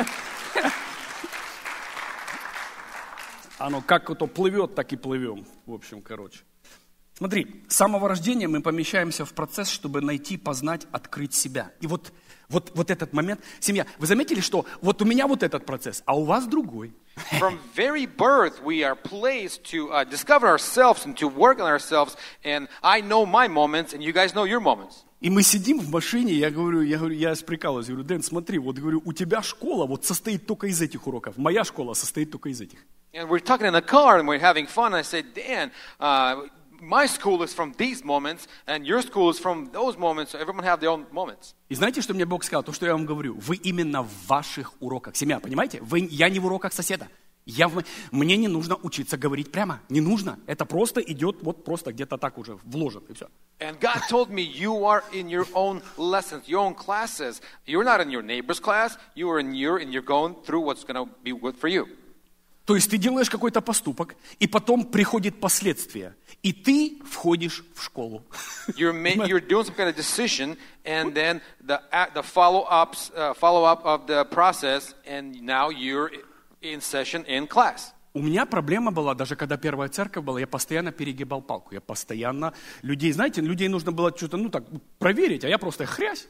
Оно как то плывет, так и плывем. В общем, Смотри, с самого рождения мы помещаемся в процесс, чтобы найти, познать, открыть себя. И вот этот момент, семья, вы заметили, что вот у меня вот этот процесс, а у вас другой. From very birth, we are placed to discover ourselves and to work on ourselves. And I know my moments, and you guys know your moments. И мы сидим в машине, я прикалываюсь, говорю, Дэн, смотри, у тебя школа состоит только из этих уроков, моя школа состоит только из этих. And we're talking in the car, and we're having fun. I said, Dan, my school is from these moments, and your school is from those moments, so everyone have their own moments. И знаете, что мне Бог сказал? То, что я вам говорю. Вы именно в ваших уроках. Семья, понимаете? Я не в уроках соседа. Мне не нужно учиться говорить прямо. Не нужно. Это просто идет вот просто где-то так уже вложено, и все. And God told me you are in your own lessons, your own classes. You're not in your neighbor's class. You are in and you're going through what's going to be good for you. То есть ты делаешь какой-то поступок, и потом приходит последствия, и ты входишь в школу. You're doing some kind of decision, and then the follow-up of the process, and now you're in session in class. У меня проблема была, даже когда первая церковь была, я постоянно перегибал палку. Я постоянно людей нужно было что-то, проверить, а я просто хрясь.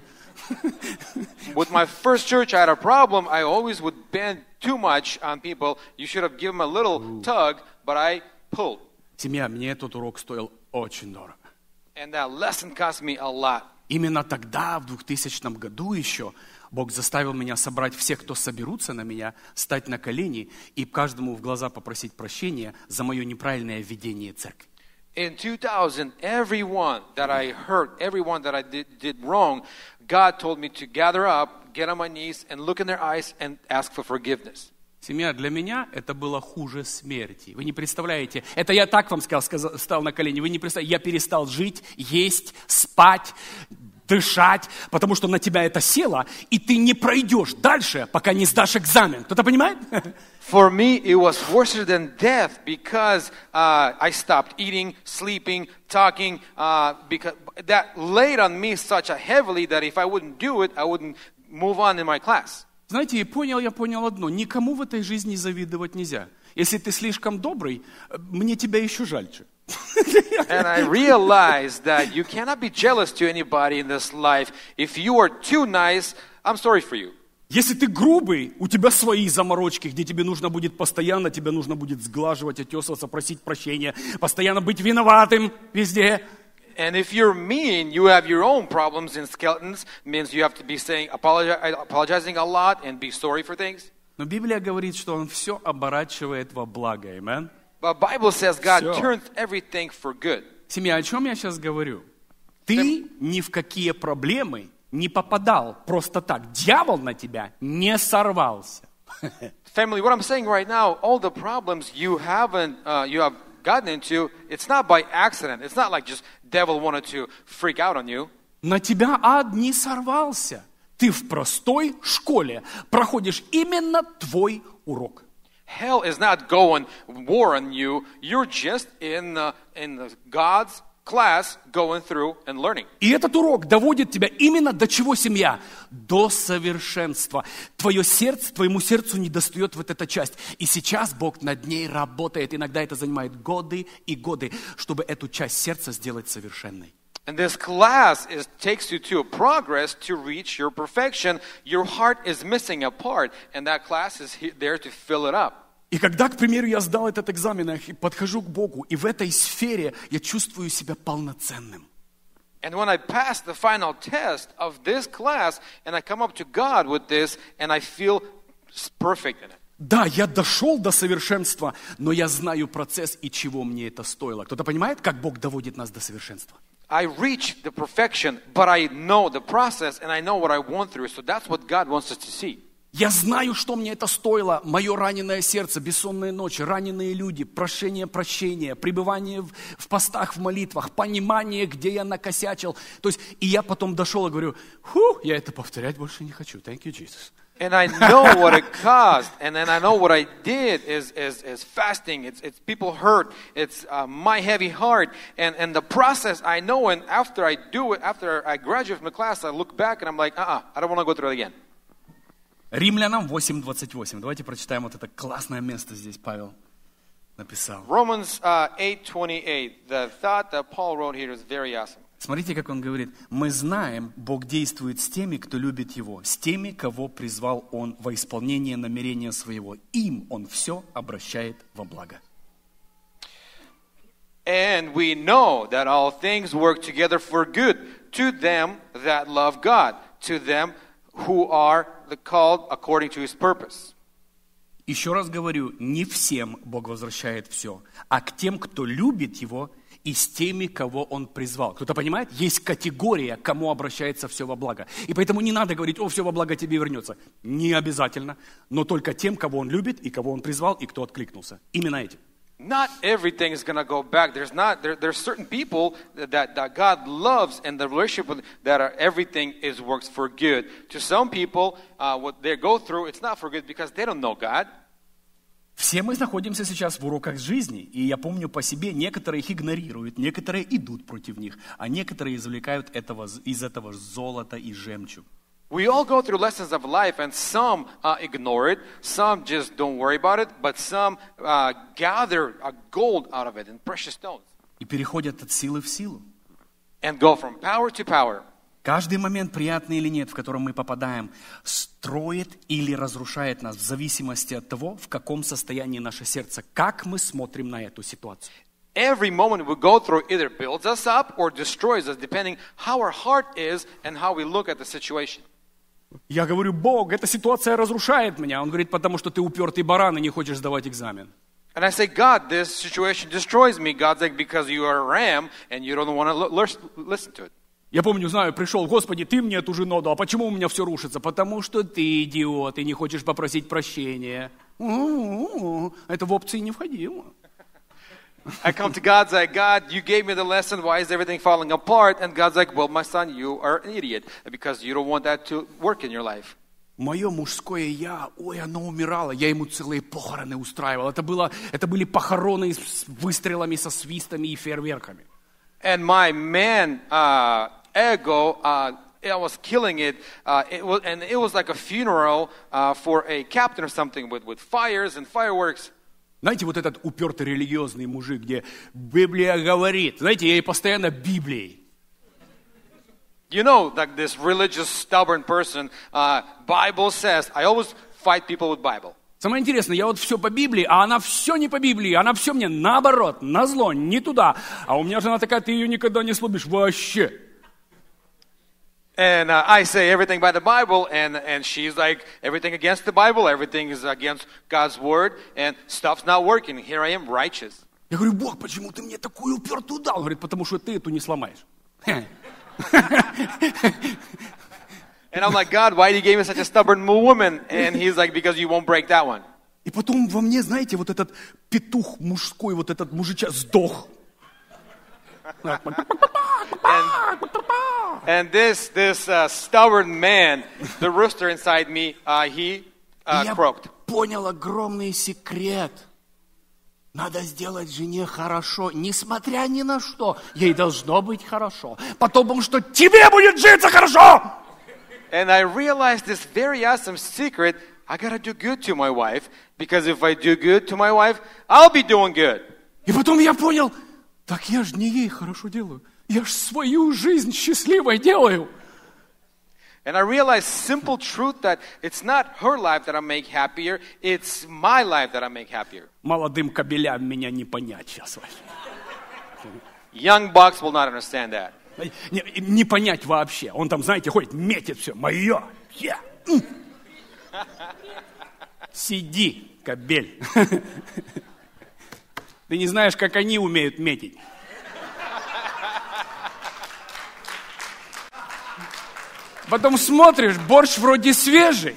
With my first church, I had a problem. I always would bend too much on people. You should have given them a little tug, but I pulled. Семья, мне этот урок стоил очень дорого. And that lesson cost me a lot. Именно тогда, в 2000 году еще, Бог заставил меня собрать всех, кто соберутся на меня, стать на колени и каждому в глаза попросить прощения за мое неправильное ведение церкви. In 2000, everyone that I hurt, everyone that I did wrong, God told me to gather up, get on my knees, and look in their eyes and ask for forgiveness. Семья, для меня это было хуже смерти. Вы не представляете. Это я так вам сказал, встал на колени. Вы не представляете. Я перестал жить, есть, спать, дышать, потому что на тебя это село, и ты не пройдешь дальше, пока не сдашь экзамен. Кто-то понимает? For me, it was worse than death because I stopped eating, sleeping, talking, because that laid on me such a heavily that if I wouldn't do it, I wouldn't move on in my class. Знаете, я понял одно. Никому в этой жизни завидовать нельзя. Если ты слишком добрый, мне тебя еще жальче. And I realized that you cannot be jealous to anybody in this life. If you are too nice, I'm sorry for you. Если ты грубый, у тебя свои заморочки, где тебе нужно будет постоянно, тебе нужно будет сглаживать, отесываться, просить прощения, постоянно быть виноватым везде. And if you're mean, you have your own problems and skeletons. Means you have to be saying, apologizing a lot and be sorry for things. Но Библия говорит, что Он все оборачивает во благо. Amen? But Bible says God Всё. turns everything for good. Семья, о чем я сейчас говорю? Ты ни в какие проблемы не попадал просто так. Дьявол на тебя не сорвался. Family, what I'm saying right now, all the problems you have gotten into, it's not by accident. It's not like just devil wanted to freak out on you. На тебя ад не сорвался. Ты в простой школе проходишь именно твой урок. Hell is not going war on you. You're just in God's class going through and learning. И этот урок доводит тебя именно до чего, семья? До совершенства. Твоему сердцу недостает вот эта часть. И сейчас Бог над ней работает. Иногда это занимает годы и годы, чтобы эту часть сердца сделать совершенной. And this class takes you to a progress to reach your perfection. Your heart is missing a part, and that class is there to fill it up. И когда, к примеру, я сдал этот экзамен, я подхожу к Богу, и в этой сфере я чувствую себя полноценным. And when I pass the final test of this class, and I come up to God with this, and I feel perfect in it. Да, я дошел до совершенства, но я знаю процесс и чего мне это стоило. Кто-то понимает, как Бог доводит нас до совершенства? I reached the perfection, but I know the process, and I know what I went through. So that's what God wants us to see. Я знаю, что мне это стоило. Мое раненое сердце, бессонные ночи, раненые люди, прощение, пребывание в постах, в молитвах, понимание, где я накосячил. То есть, и я потом дошел и говорю, я это повторять больше не хочу. Thank you, Jesus. And I know what it caused, and then I know what I did is fasting. It's people hurt. It's my heavy heart, and the process I know. And after I do it, after I graduate from the class, I look back and I'm like, I don't want to go through it again. Римлянам 8:28. Давайте прочитаем вот это классное место здесь Павел написал. Romans 8:28. The thought that Paul wrote here is very awesome. Смотрите, как он говорит. Мы знаем, Бог действует с теми, кто любит Его, с теми, кого призвал Он во исполнение намерения Своего. Им Он все обращает во благо. And we know that all things work together for good to them that love God, to them who are the called according to His purpose. Еще раз говорю, не всем Бог возвращает все, а к тем, кто любит Его, и с теми, кого Он призвал. Кто-то понимает? Есть категория, кому обращается все во благо. И поэтому не надо говорить, все во благо тебе вернется. Не обязательно, но только тем, кого Он любит, и кого Он призвал, и кто откликнулся. Именно этим. Not everything is going to go back. There's certain people that God loves, and the relationship with that everything works for good. To some people, what they go through, it's not for good because they don't know God. Все мы находимся сейчас в уроках жизни, и я помню по себе, некоторые их игнорируют, некоторые идут против них, а некоторые извлекают из этого золото и жемчуг. We all go through lessons of life, and some ignore it, some just don't worry about it, but some gather gold out of it and precious stones. И переходят от силы в силу. And go from power to power. Каждый момент, приятный или нет, в котором мы попадаем, строит или разрушает нас в зависимости от того, в каком состоянии наше сердце, как мы смотрим на эту ситуацию. Every moment we go through either builds us up or destroys us, depending how our heart is and how we look at the situation. Я говорю, Бог, эта ситуация разрушает меня. Он говорит, потому что ты упертый баран и не хочешь сдавать экзамен. And I say, God, this situation destroys me. God's like, because you are a ram and you don't want to listen to it. Я помню, знаю, пришел, Господи, ты мне эту жену дал, а почему у меня все рушится? Потому что ты идиот и не хочешь попросить прощения. Это в опции не входило. I come to God's like, God, you gave me the lesson. Why is everything falling apart? And God's like, well, my son, you are an idiot because you don't want that to work in your life. Мое мужское я, оно умирало, я ему целые похороны устраивал. Это были похороны с выстрелами, со свистами и фейерверками. And my man ego, I was killing it. It was like a funeral for a captain or something with fires and fireworks. Знаете, вот этот упертый религиозный мужик, где Библия говорит, знаете, я и постоянно Библией. You know, like this religious, stubborn person, Bible says, I always fight people with Bible. Самое интересное, я вот все по Библии, а она все не по Библии, она все мне наоборот, назло, не туда. А у меня жена такая, ты ее никогда не слубишь вообще. And I say everything by the Bible, and she's like, everything against the Bible, everything is against God's word, and stuff's not working. Here I am, righteous. Я говорю, Бог, почему ты мне такую упертую дал? Он говорит, потому что ты эту не сломаешь. And I'm like, God, why did you give me such a stubborn woman? And he's like, because you won't break that one. И потом во мне, знаете, вот этот петух мужской, вот этот мужича сдох. And this stubborn man, the rooster inside me, he croaked. Я понял огромный секрет. Надо сделать жене хорошо, несмотря ни на что. Ей должно быть хорошо. Потому что тебе будет житься хорошо. And I realized this very awesome secret. I got to do good to my wife. Because if I do good to my wife, I'll be doing good. И потом я понял, так я же не ей хорошо делаю. Я же свою жизнь счастливой делаю. And I realized simple truth that it's not her life that I make happier, it's my life that I make happier. Молодым кобелям меня не понять сейчас. Young bucks will not understand that. Не понять вообще. Он там, знаете, ходит, метит все. Мое. Сиди, кобель. Ты не знаешь, как они умеют метить. Потом смотришь, борщ вроде свежий.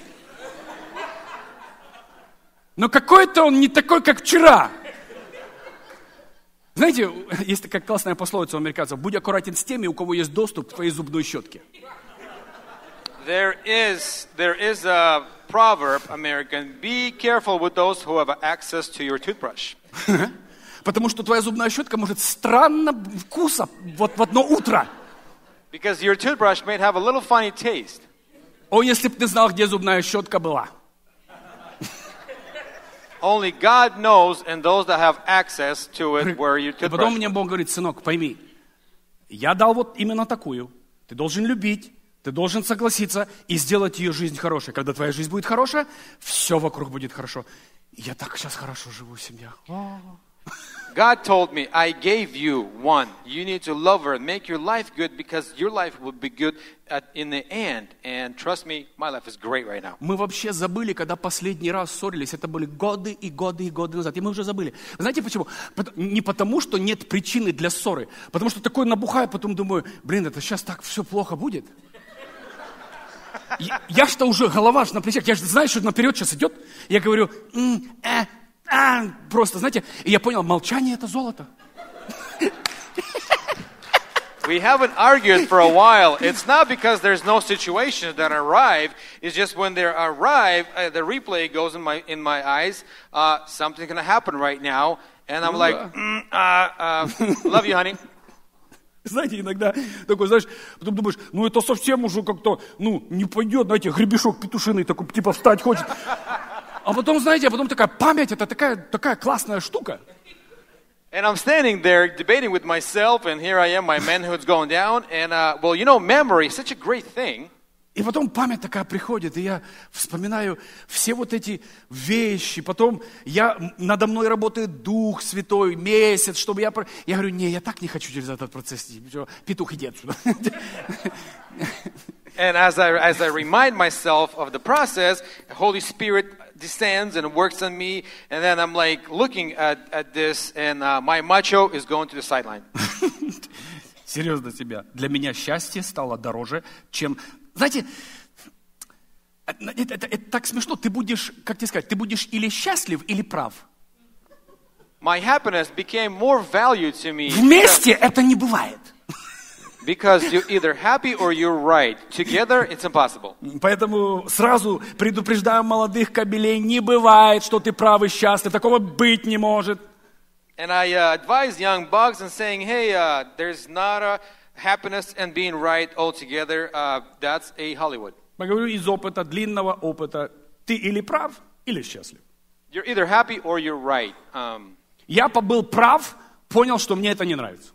Но какой-то он не такой, как вчера. Знаете, есть такая классная пословица у американцев. Будь аккуратен с теми, у кого есть доступ к твоей зубной щетке. There is a proverb, American, be careful with those who have access to your toothbrush. Потому что твоя зубная щетка может странно вкуса вот в одно утро. Because your toothbrush may have a little funny taste. О, если бы ты знал, где зубная щетка была. Only God knows, and those that have access to it, where your И потом toothbrush. мне Бог говорит, сынок, пойми, я дал вот именно такую. Ты должен любить, ты должен согласиться и сделать ее жизнь хорошей. Когда твоя жизнь будет хорошая, все вокруг будет хорошо. И я так сейчас хорошо живу, семья. God told me, I gave you one. You need to love her and make your life good because your life will be good in the end. And trust me, my life is great right now. Мы вообще забыли, когда последний раз ссорились. Это были годы и годы и годы назад. И мы уже забыли. Вы знаете почему? Не потому, что нет причины для ссоры. Потому что такой набухаю, потом думаю, это сейчас так все плохо будет. Я что уже голова на плечах. Я же знаю, что наперед сейчас идет. Я говорю, просто, знаете, и я понял, молчание это золото. We haven't argued for a while. It's not because there's no situations that arrive. It's just when they arrive, the replay goes in my eyes. Something's going to happen right now. And I'm like, love you, honey. Знаете, иногда такой, знаешь, потом думаешь, это совсем уже как-то, не пойдет, знаете, гребешок петушиный такой, типа встать хочет. А потом, знаете, такая память, это такая классная штука. And I'm standing there debating with myself, and here I am, my manhood's going down. And, memory is such a great thing. И потом память такая приходит, и я вспоминаю все вот эти вещи. Потом надо мной работает Дух Святой месяц, чтобы я говорю, я так не хочу через этот процесс. Петух, иди отсюда. And as I remind myself of the process, the Holy Spirit descends and works on me, and then I'm like looking at this, and my macho is going to the sideline. Серьезно себя. Для меня счастье стало дороже, чем... Знаете, это так смешно. Ты будешь, как тебе сказать, ты будешь или счастлив, или прав. My happiness became more value to me. Вместе это не бывает. Because you're either happy or you're right. Together it's impossible. Поэтому сразу предупреждаю молодых кобелей, не бывает, что ты прав и счастлив. Такого быть не может. And I advise young bucks and saying, hey, there's not a happiness and being right altogether. That's a Hollywood. Я говорю из опыта, длинного опыта. Ты или прав, или счастлив. You're either happy or you're right. Я побыл прав, понял, что мне это не нравится.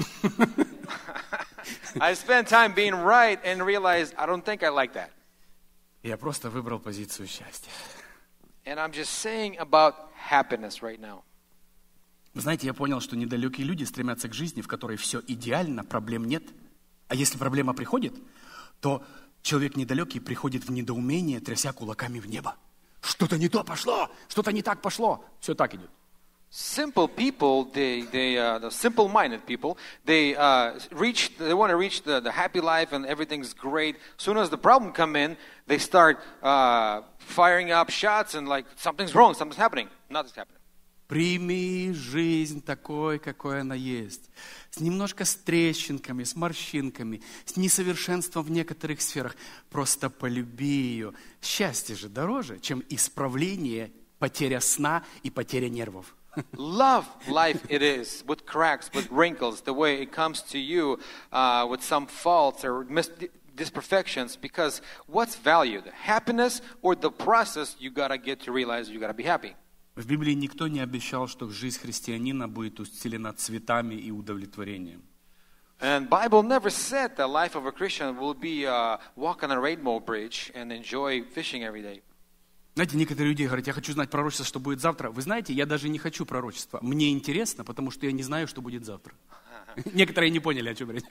I spent time being right and realized I don't think I like that. Я просто выбрал позицию счастья. And I'm just saying about happiness right now. Вы знаете, я понял, что недалекие люди стремятся к жизни, в которой все идеально, проблем нет. А если проблема приходит, то человек недалекий приходит в недоумение, тряся кулаками в небо. Что-то не то пошло, что-то не так пошло. Все так идет. Simple people, the simple-minded people, they want to reach the happy life and everything's great. As soon as the problem come in, they start firing up shots and like something's wrong, something's happening. Nothing's happening. Прими жизнь такой, какой она есть. Немножко с трещинками, с морщинками, с несовершенством в некоторых сферах. Просто полюби ее. Счастье же дороже, чем исправление, потеря сна и потеря нервов. Love life it is, with cracks, with wrinkles, the way it comes to you, with some faults or disperfections, because what's valued? Happiness or the process you got to get to realize you got to be happy? В Библии никто не обещал, что жизнь христианина будет усилена цветами и удовлетворением. And Bible never said the life of a Christian will be walk on a rainbow bridge and enjoy fishing every day. Знаете, некоторые люди говорят, я хочу знать пророчество, что будет завтра. Вы знаете, я даже не хочу пророчества. Мне интересно, потому что я не знаю, что будет завтра. Некоторые не поняли, о чем речь.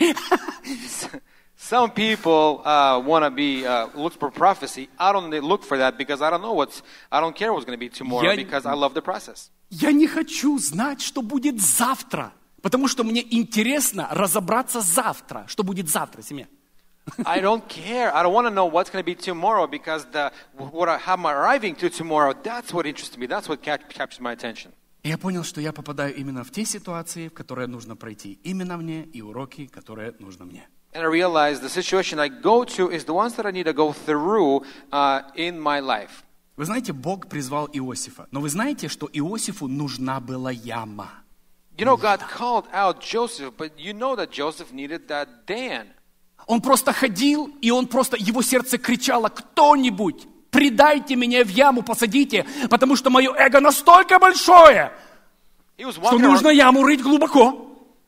Some people want to be look for prophecy. I don't look for that because I don't care what's going to be tomorrow because I love the process. Я не хочу знать, что будет завтра, потому что мне интересно разобраться завтра, что будет завтра, семья. I don't care. I don't want to know what's going to be tomorrow because how I'm arriving to tomorrow, that's what interests me. That's what captures my attention. Я понял, что я попадаю именно в те ситуации, в которые нужно пройти именно мне, и уроки, которые нужно мне. And I realized the situation I go to is the ones that I need to go through in my life. Вы знаете, Бог призвал Иосифа, но вы знаете, что Иосифу нужна была яма. You know, God called out Joseph, but you know that Joseph needed that den. Он просто ходил, и его сердце кричало, кто-нибудь, предайте меня в яму, посадите, потому что мое эго настолько большое, что нужно яму рыть глубоко.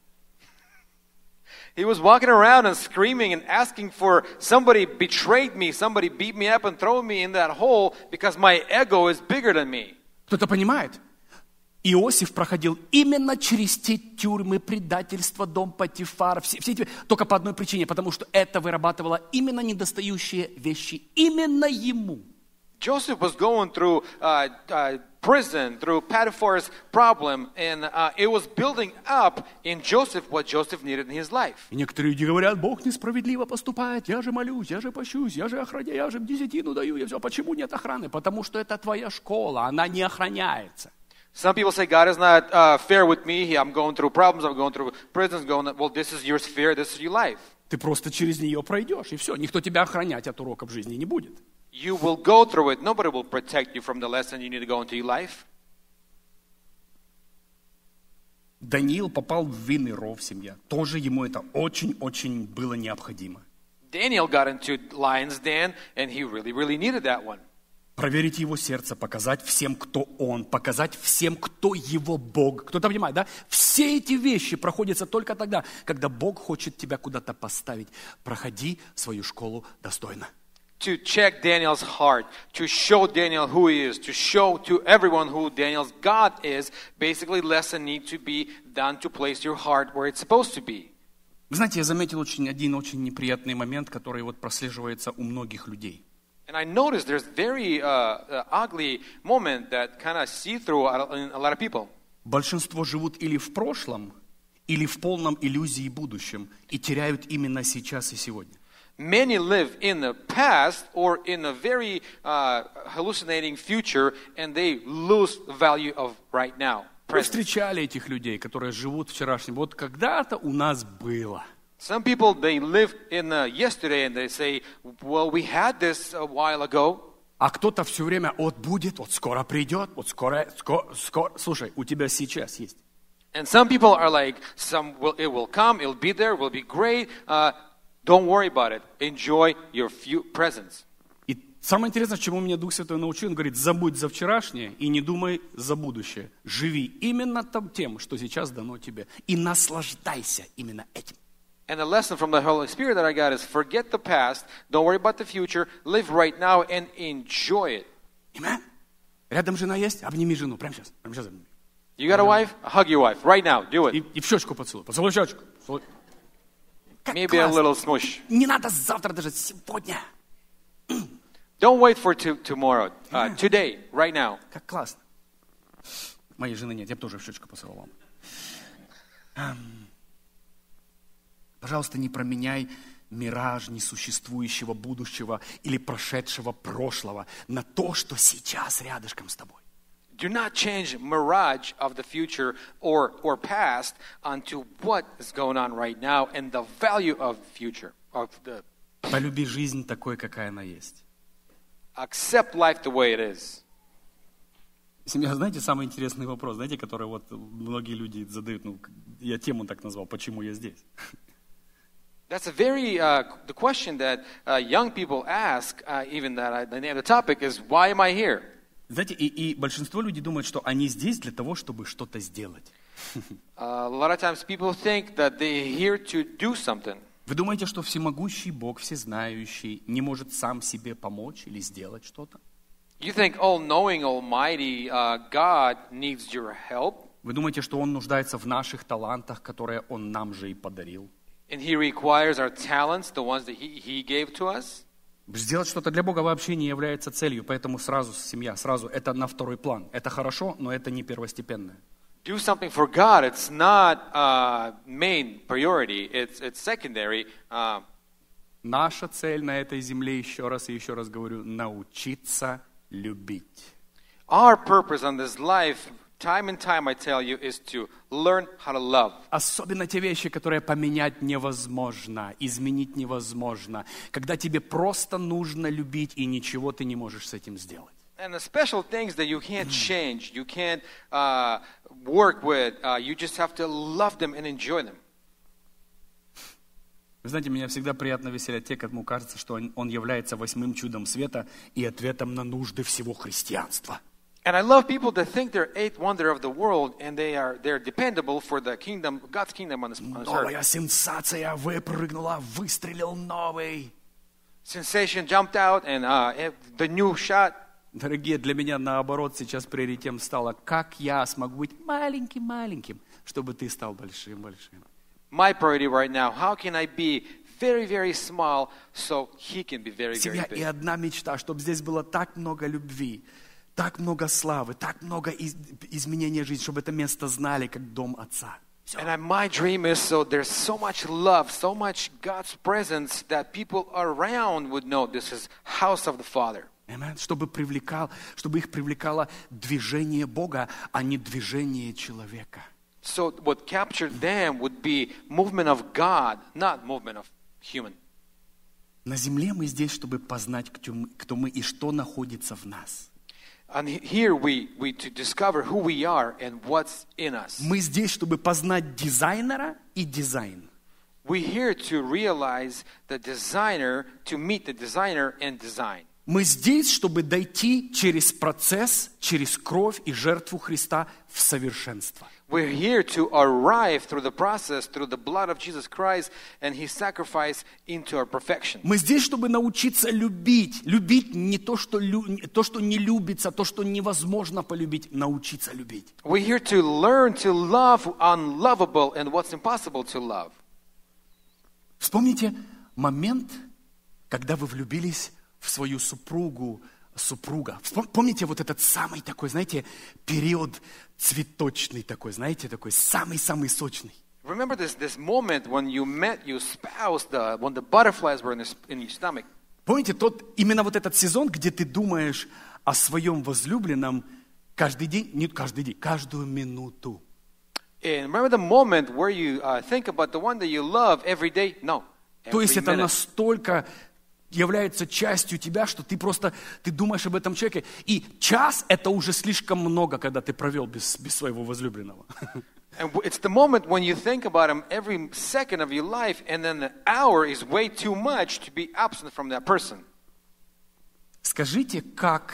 He was walking around and screaming and asking for somebody betrayed me, somebody beat me up and throw me in that hole because my ego is bigger than me. Кто-то понимает? Иосиф проходил именно через те тюрьмы, предательство, дом Потифара, все эти, только по одной причине, потому что это вырабатывало именно недостающие вещи, именно ему. Joseph was going through prison, through Potiphar's problem, and it was building up in Joseph what Joseph needed in his life. И некоторые люди говорят, Бог несправедливо поступает, я же молюсь, я же пощусь, я же охраняю, я же десятину даю, я все. Почему нет охраны? Потому что это твоя школа, она не охраняется. Some people say God is not fair with me. I'm going through problems. I'm going through prisons. Well, this is your sphere. This is your life. Ты просто через нее пройдешь, и все. Никто тебя охранять от уроков жизни не будет. You will go through it. Nobody will protect you from the lesson you need to go into your life. Даниил попал в винный ров, семья. Тоже ему это очень-очень было необходимо. Daniel got into lion's den, and he really, really needed that one. Проверить его сердце, показать всем, кто он, показать всем, кто его Бог. Кто-то понимает, да? Все эти вещи проходятся только тогда, когда Бог хочет тебя куда-то поставить. Проходи свою школу достойно. To check Daniel's heart, to show Daniel who he is, to show to everyone who Daniel's God is, basically lesson need to be done to place your heart where it's supposed to be. Вы знаете, я заметил один очень неприятный момент, который вот прослеживается у многих людей. And I noticed there's very ugly moment that kind of see through in a lot of people. Большинство живут или в прошлом, или в полном иллюзии будущем и теряют именно сейчас и сегодня. Many live in the past or in a very hallucinating future, and they lose the value of right now. Вы встречали этих людей, которые живут вчерашним. Вот когда-то у нас было. Some people, they live in yesterday and they say, well, we had this a while ago. А кто-то все время, вот будет, вот скоро придет, вот скоро. Слушай, у тебя сейчас есть. And some people are like, it will come, it'll be there, will be great. Don't worry about it. Enjoy your presence. И самое интересное, чему меня Дух Святой научил, он говорит, забудь за вчерашнее и не думай за будущее. Живи именно тем, что сейчас дано тебе. И наслаждайся именно этим. And the lesson from the Holy Spirit that I got is forget the past, don't worry about the future, live right now and enjoy it. Amen. Рядом жена есть? Обними жену. Прямо сейчас. Обними. You got a wife? Hug your wife. Right now. Do it. И в щечку поцелуй. Поцелуй в щечку. Maybe a little smush. Не надо завтра, даже сегодня. Don't wait for tomorrow. Today, right now. Как классно. Моей жены нет, я бы тоже в щечку поцеловал. Пожалуйста, не променяй мираж несуществующего будущего или прошедшего прошлого на то, что сейчас рядышком с тобой. Do not change mirage of the future or past onto what is going on right now and the value of the future. Полюби жизнь такой, какая она есть. Accept life the way it is. Семья, знаете, самый интересный вопрос, знаете, который вот многие люди задают, я тему так назвал, почему я здесь? That's a very, the question that young people ask, even that the name of the topic is, why am I here? Знаете, и большинство людей думают, что они здесь для того, чтобы что-то сделать. A lot of times people think that they're here to do something. Вы думаете, что всемогущий Бог, всезнающий, не может сам себе помочь или сделать что-то? You think all-knowing, almighty God needs your help? Вы думаете, что Он нуждается в наших талантах, которые Он нам же и подарил? And He requires our talents, the ones that He gave to us? Сделать что-то для Бога вообще не является целью, поэтому сразу семья, сразу это на второй план. Это хорошо, но это не первостепенное. Do something for God. It's not main priority. It's secondary. Наша цель на этой земле, еще раз и еще раз говорю, научиться любить. Our purpose on this life, time and time I tell you, is to learn how to love. Особенно те вещи, которые поменять невозможно, изменить невозможно, когда тебе просто нужно любить, и ничего ты не можешь с этим сделать. And the special things that you can't change, you can't work with, you just have to love them and enjoy them. Вы знаете, меня всегда приятно веселят те, кому кажется, что он является восьмым чудом света и ответом на нужды всего христианства. And I love people that think they're eighth wonder of the world and they're dependable for the kingdom, God's kingdom on this earth. Новая сенсация выпрыгнула, выстрелил новый. Sensation jumped out and the new shot. Дорогие, для меня наоборот сейчас приоритетом стало, как я смогу быть маленьким-маленьким, чтобы ты стал большим-большим. My priority right now, how can I be very, very small so he can be very, very Семья и big? одна мечта, чтобы здесь было так много любви, так много славы, так много изменения жизни, чтобы это место знали, как дом Отца. Всё. And my dream is so there's so much love, so much God's presence that people around would know this is house of the Father. Amen. Чтобы их привлекало движение Бога, а не движение человека. So what captured them would be movement of God, not movement of human. На земле мы здесь, чтобы познать, кто мы и что находится в нас. And here we to discover who we are and what's in us. Мы здесь, чтобы познать дизайнера и дизайн. We're here to realize the designer, to meet the designer and design. Мы здесь, чтобы дойти через процесс, через кровь и жертву Христа в совершенство. We're here to arrive through the process, through the blood of Jesus Christ and His sacrifice into our perfection. Мы здесь, чтобы научиться любить. Любить не то, что не любится, то, что невозможно полюбить, научиться любить. We're here to learn to love unlovable and what's impossible to love. Вспомните момент, когда вы влюбились в свою супруга. Помните вот этот самый такой, знаете, период цветочный такой, знаете, такой самый-самый сочный. Remember this moment when you met your spouse, when the butterflies were in your stomach. Помните именно вот этот сезон, где ты думаешь о своем возлюбленном каждый день, не каждый день, каждую минуту. And remember the moment where you think about the one that you love every day? No. То есть Every это minute. настолько является частью тебя, что ты думаешь об этом человеке. И час это уже слишком много, когда ты провел без своего возлюбленного. And it's the moment when you think about him every second of your life, and then the hour is way too much to be absent from that person. Скажите,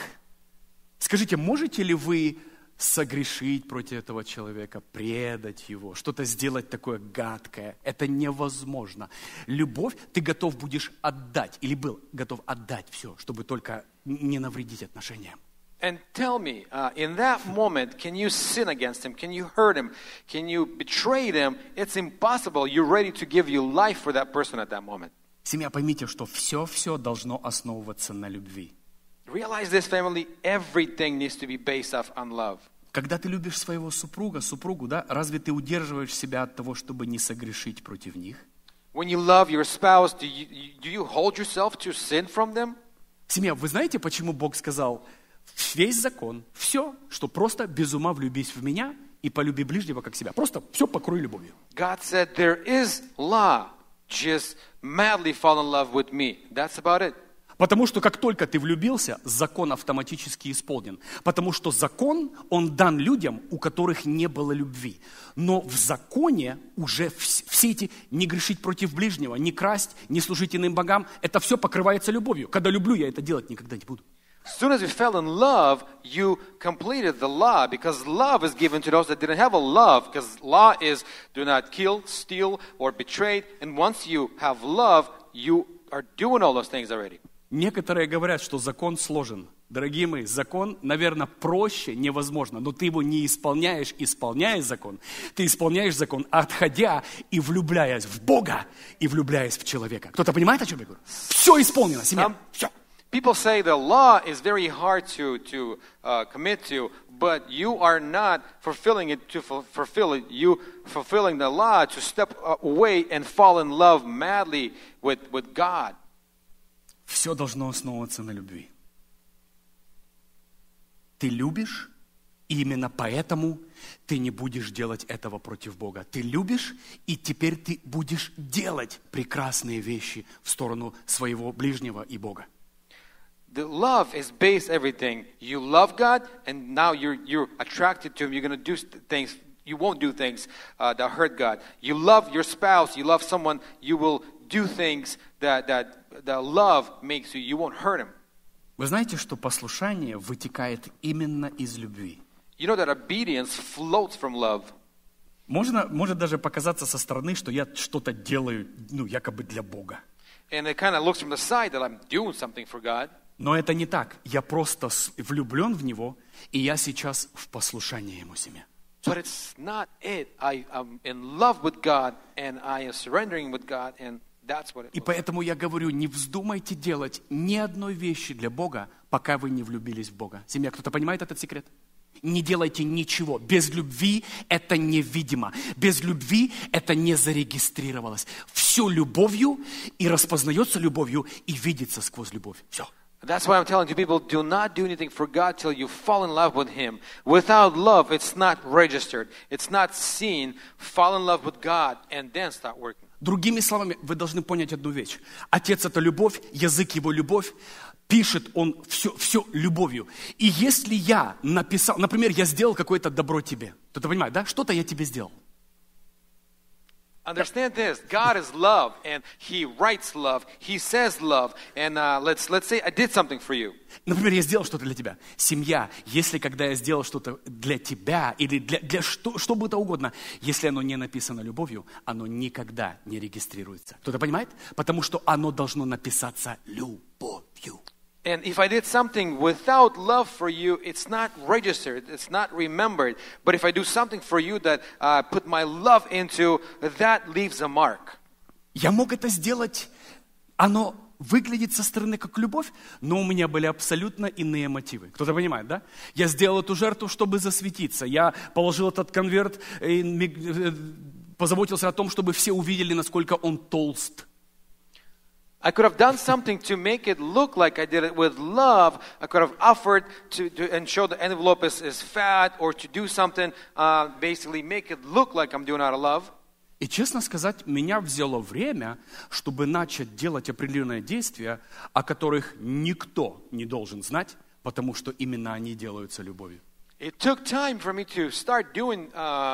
можете ли вы согрешить против этого человека, предать его, что-то сделать такое гадкое? Это невозможно. Любовь ты готов будешь отдать, или был готов отдать все, чтобы только не навредить отношениям. And tell me, in that moment, can you sin against him? Can you hurt him? Can you betray him? It's impossible. You're ready to give your life for that person at that moment. Семья, поймите, что все должно основываться на любви. Realize this, family, everything needs to be based off on love. Когда ты любишь своего супругу, да, разве ты удерживаешь себя от того, чтобы не согрешить против них? When you love your spouse, do you hold yourself to sin from them? Семья, вы знаете, почему Бог сказал, весь закон, все, что просто без ума влюбись в меня и полюби ближнего как себя. Просто все покрой любовью. God said there is law, just madly fall in love with me. That's about it. Потому что как только ты влюбился, закон автоматически исполнен. Потому что закон, он дан людям, у которых не было любви. Но в законе уже все эти не грешить против ближнего, не красть, не служить иным богам, это все покрывается любовью. Когда люблю, я это делать никогда не буду. As soon as you fell in love, you completed the law because love is given to those that didn't have a love. Because law is do not kill, steal, or betray. And once you have love, you are doing all those things already. Некоторые говорят, что закон сложен. Дорогие мои, закон, наверное, проще невозможно, но ты его не исполняешь, исполняя закон. Ты исполняешь закон, отходя и влюбляясь в Бога и влюбляясь в человека. Кто-то понимает, о чем я говорю? Все исполнено, семья. Все. People say the law is very hard to commit to, but you are not fulfilling it to fulfill it. You fulfilling the law to step away and fall in love madly with God. Все должно основываться на любви. Ты любишь, и именно поэтому ты не будешь делать этого против Бога. Ты любишь, и теперь ты будешь делать прекрасные вещи в сторону своего ближнего и Бога. The love is based everything. You love God, and now you're attracted to Him. You're going to do things. You won't do things that hurt God. You love your spouse. You love someone. You will do things that love makes you. You won't hurt him. Вы знаете, что послушание вытекает именно из любви. You know that obedience floats from love. Может даже показаться со стороны, что я что-то делаю, якобы для Бога. And it kind of looks from the side that I'm doing something for God. Но это не так. Я просто влюблен в Него, и я сейчас в послушании Ему семья. But it's not it. I'm in love with God, and I am surrendering with God, and that's what it И was. поэтому я говорю, не вздумайте делать ни одной вещи для Бога, пока вы не влюбились в Бога. Семья, кто-то понимает этот секрет? Не делайте ничего. Без любви это невидимо. Без любви это не зарегистрировалось. Все любовью, и распознается любовью, и видится сквозь любовь. Все. That's why I'm telling you people, do not do anything for God till you fall in love with Him. Without love, it's not registered. It's not seen. Fall in love with God and then start working. Другими словами, вы должны понять одну вещь. Отец – это любовь, язык его любовь, пишет он все любовью. И если я написал, например, я сделал какое-то добро тебе, то ты понимаешь, да? Что-то я тебе сделал. Understand this. God is love, and He writes love. He says love. And let's say I did something for you. Например, я сделал что-то для тебя. Семья, если когда я сделал что-то для тебя, или для что бы то угодно, если оно не написано любовью, оно никогда не регистрируется. Кто-то понимает? Потому что оно должно написаться любовью. And if I did something without love for you, it's not registered, it's not remembered. But if I do something for you that I put my love into, that leaves a mark. Я мог это сделать, оно выглядит со стороны как любовь, но у меня были абсолютно иные мотивы. Кто-то понимает, да? Я сделал эту жертву, чтобы засветиться. Я положил этот конверт и позаботился о том, чтобы все увидели, насколько он толст. I could have done something to make it look like I did it with love. I could have offered to ensure the envelope is fat, or to do something, basically make it look like I'm doing out of love. И, честно сказать, меня взяло время, чтобы начать делать определенные действия, о которых никто не должен знать, потому что именно они делаются любовью. It took time for me to start doing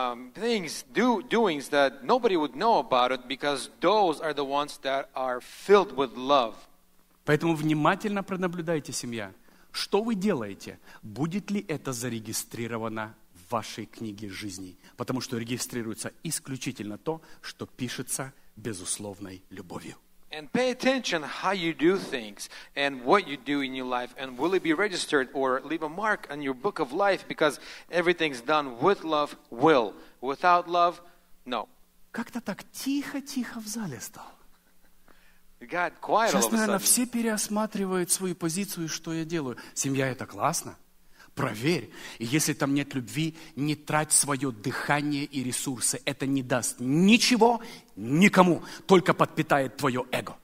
doings that nobody would know about it, because those are the ones that are filled with love. Поэтому внимательно пронаблюдайте, семья, что вы делаете, будет ли это зарегистрировано в вашей книге жизни, потому что регистрируется исключительно то, что пишется безусловной любовью. And pay attention how you do things and what you do in your life, and will it be registered or leave a mark on your book of life, because everything's done with love, will. Without love, no. Как-то так тихо-тихо в зале стало. It got quiet all Сейчас, of a наверное, sudden. все переосматривают свою позицию, что я делаю. Семья – это классно. Проверь. И если там нет любви, не трать свое дыхание и ресурсы. Это не даст ничего никому, только подпитает твое эго.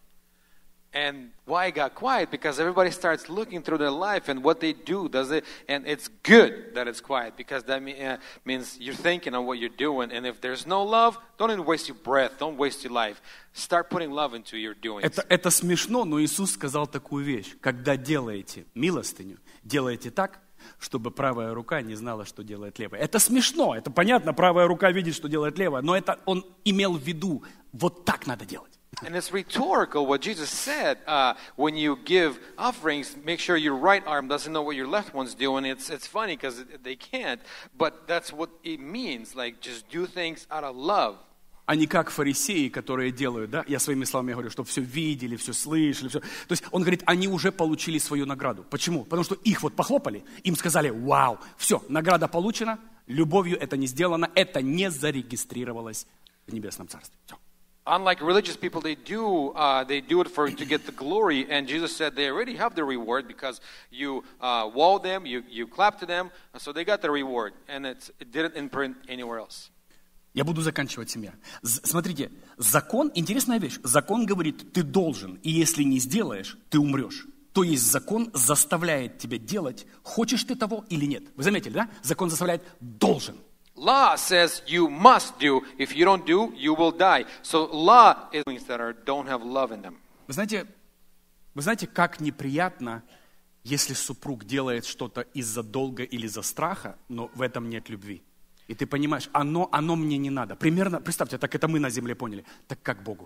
And why it got quiet? Because everybody starts looking through their life and what they do, does it? And it's good that it's quiet, because that means you're thinking on what you're doing. And if there's no love, don't even waste your breath, don't waste your life. Start putting love into your doings. Это смешно, но Иисус сказал такую вещь. Когда делаете милостыню, делайте так, чтобы правая рука не знала, что делает левая. Это смешно, это понятно, правая рука видит, что делает левая, но это он имел в виду, вот так надо делать. And it's rhetorical what Jesus said. When you give offerings, make sure your right arm doesn't know what your left one's doing. It's funny because they can't, but that's what it means. Like, just do things out of love. А не как фарисеи, которые делают, да? Я своими словами говорю, что все видели, все слышали, все. То есть он говорит, они уже получили свою награду. Почему? Потому что их вот похлопали, им сказали, вау, все, награда получена, любовью это не сделано, это не зарегистрировалось в Небесном Царстве. Все. Unlike religious people, they do it to get the glory. And Jesus said they already have the reward, because you wowed them, you clapped to them, so they got the reward. And it didn't imprint anywhere else. Я буду заканчивать, семья. Смотрите, закон, интересная вещь. Закон говорит, ты должен, и если не сделаешь, ты умрешь. То есть закон заставляет тебя делать, хочешь ты того или нет. Вы заметили, да? Закон заставляет должен. Law says you must do. If you don't do, you will die. So law is things that don't have love in them. Вы знаете, как неприятно, если супруг делает что-то из-за долга или из-за страха, но в этом нет любви. И ты понимаешь, оно мне не надо. Примерно, представьте, так это мы на земле поняли, так как Богу.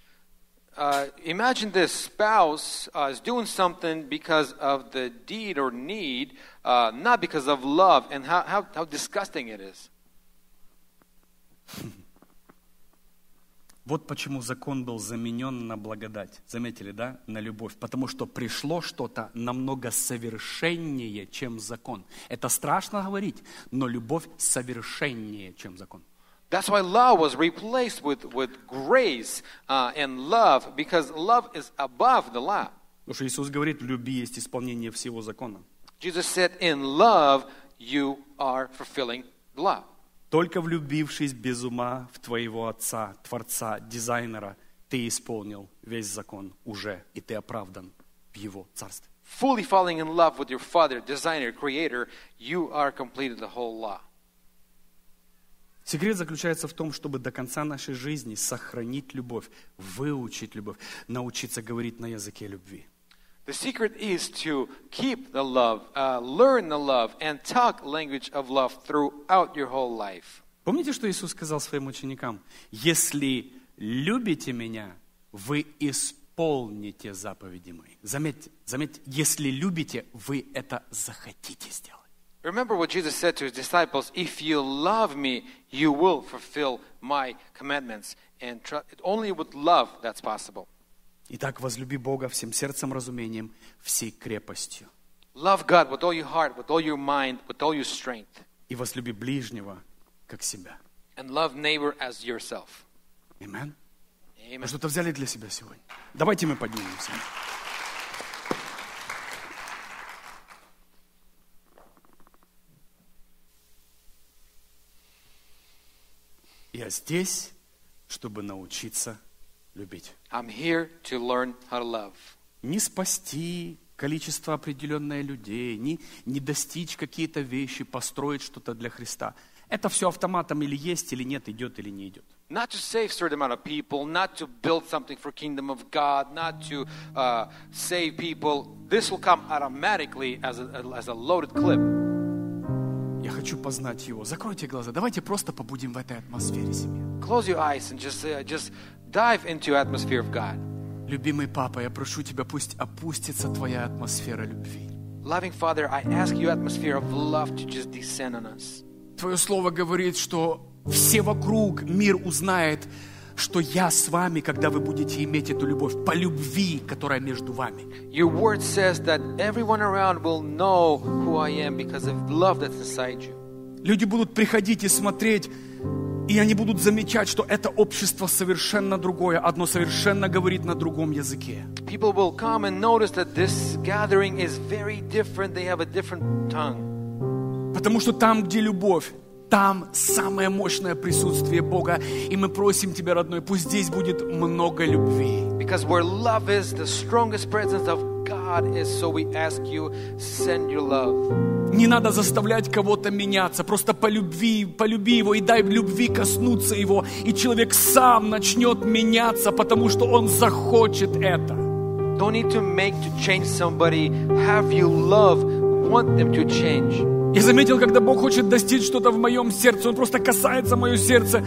Imagine this spouse is doing something because of the deed or need, not because of love, and how disgusting it is. Вот почему закон был заменен на благодать. Заметили, да? На любовь. Потому что пришло что-то намного совершеннее, чем закон. Это страшно говорить, но любовь совершеннее, чем закон. That's why law was replaced with grace and love, because love is above the law. Потому что Иисус говорит, в любви есть исполнение всего закона. Jesus said, in love you are fulfilling the law. Только влюбившись без ума в твоего Отца, Творца, Дизайнера, ты исполнил весь закон уже, и ты оправдан в Его Царстве. Fully falling in love with your Father, Designer, Creator, you are completed the whole law. Секрет заключается в том, чтобы до конца нашей жизни сохранить любовь, выучить любовь, научиться говорить на языке любви. The secret is to keep the love, learn the love, and talk language of love throughout your whole life. Помните, что Иисус сказал своим ученикам? Если любите Меня, вы исполните заповеди Мои. Заметьте, если любите, вы это захотите сделать. Remember what Jesus said to his disciples, if you love me, you will fulfill my commandments. And only with love that's possible. Итак, возлюби Бога всем сердцем, разумением, всей крепостью. Love God with all your heart, with all your mind, with all your strength. И возлюби ближнего, как себя. And love neighbor as yourself. Аминь. Amen. Мы что-то взяли для себя сегодня. Давайте мы поднимемся. Я здесь, чтобы научиться любить. I'm here to learn how to love. Не спасти количество определенное людей, не достичь какие-то вещи, построить что-то для Христа. Это все автоматом или есть, или нет, идет или не идет. Not to save a certain amount of people, not to build something for kingdom of God, not to save people. This will come automatically as a loaded clip. Я хочу познать Его. Закройте глаза. Давайте просто побудем в этой атмосфере семьи. Close your eyes and just dive into the atmosphere of God. Любимый Папа, я прошу Тебя, пусть опустится Твоя атмосфера любви. Loving Father, I ask you atmosphere of love to just descend on us. Твое Слово говорит, что все вокруг, мир узнает, что я с вами, когда вы будете иметь эту любовь, по любви, которая между вами. Your word says that everyone around will know who I am because of love that's inside you. Люди будут приходить и смотреть, и они будут замечать, что это общество совершенно другое, одно совершенно говорит на другом языке. People will come and notice that this gathering is very different. They have a different tongue. Потому что там, где любовь, там самое мощное присутствие Бога. И мы просим Тебя, родной, пусть здесь будет много любви. Because where love is, the strongest presence of God is. So we ask you, send your love. Не надо заставлять кого-то меняться. Просто полюби Его и дай любви коснуться Его. И человек сам начнет меняться, потому что он захочет это. Don't need to change somebody. Have you love, want them to change. Я заметил, когда Бог хочет достичь что-то в моем сердце, Он просто касается мое сердце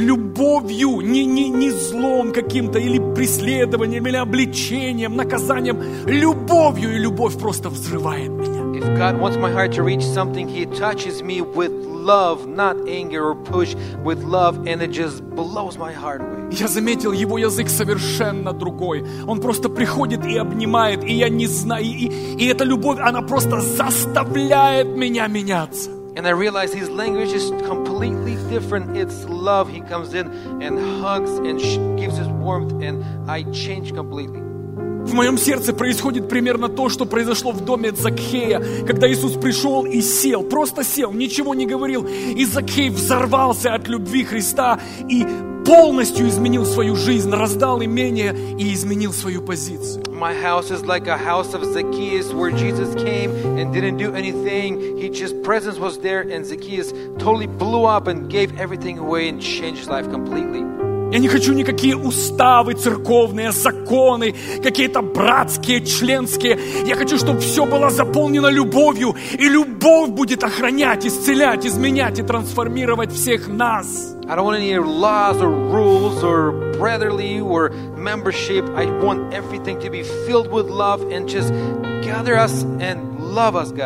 любовью, не злом каким-то, или преследованием, или обличением, наказанием, любовью, и любовь просто взрывает меня. If God wants my heart to reach something, He touches me with love, not anger or push, with love, and it just blows my heart away. Я заметил, Его язык совершенно другой. Он просто приходит и обнимает, и я не знаю, и эта любовь, она просто заставляет меня меняться. And I realize His language is completely different. It's love. He comes in and hugs and gives His warmth, and I change completely. В моем сердце происходит примерно то, что произошло в доме Закхея, когда Иисус пришел и сел, просто сел, ничего не говорил. И Закхей взорвался от любви Христа и полностью изменил свою жизнь, раздал имение и изменил свою позицию. My house is like a house of Zacchaeus, where Jesus came and didn't do anything. He just presence was there, and Zacchaeus totally blew up and gave everything away and changed his life completely. Я не хочу никакие уставы церковные, законы, какие-то братские, членские. Я хочу, чтобы все было заполнено любовью, и любовь будет охранять, исцелять, изменять и трансформировать всех нас. I don't want any laws or rules or brotherly or membership. I want everything to be filled with love and just gather us and love us, God.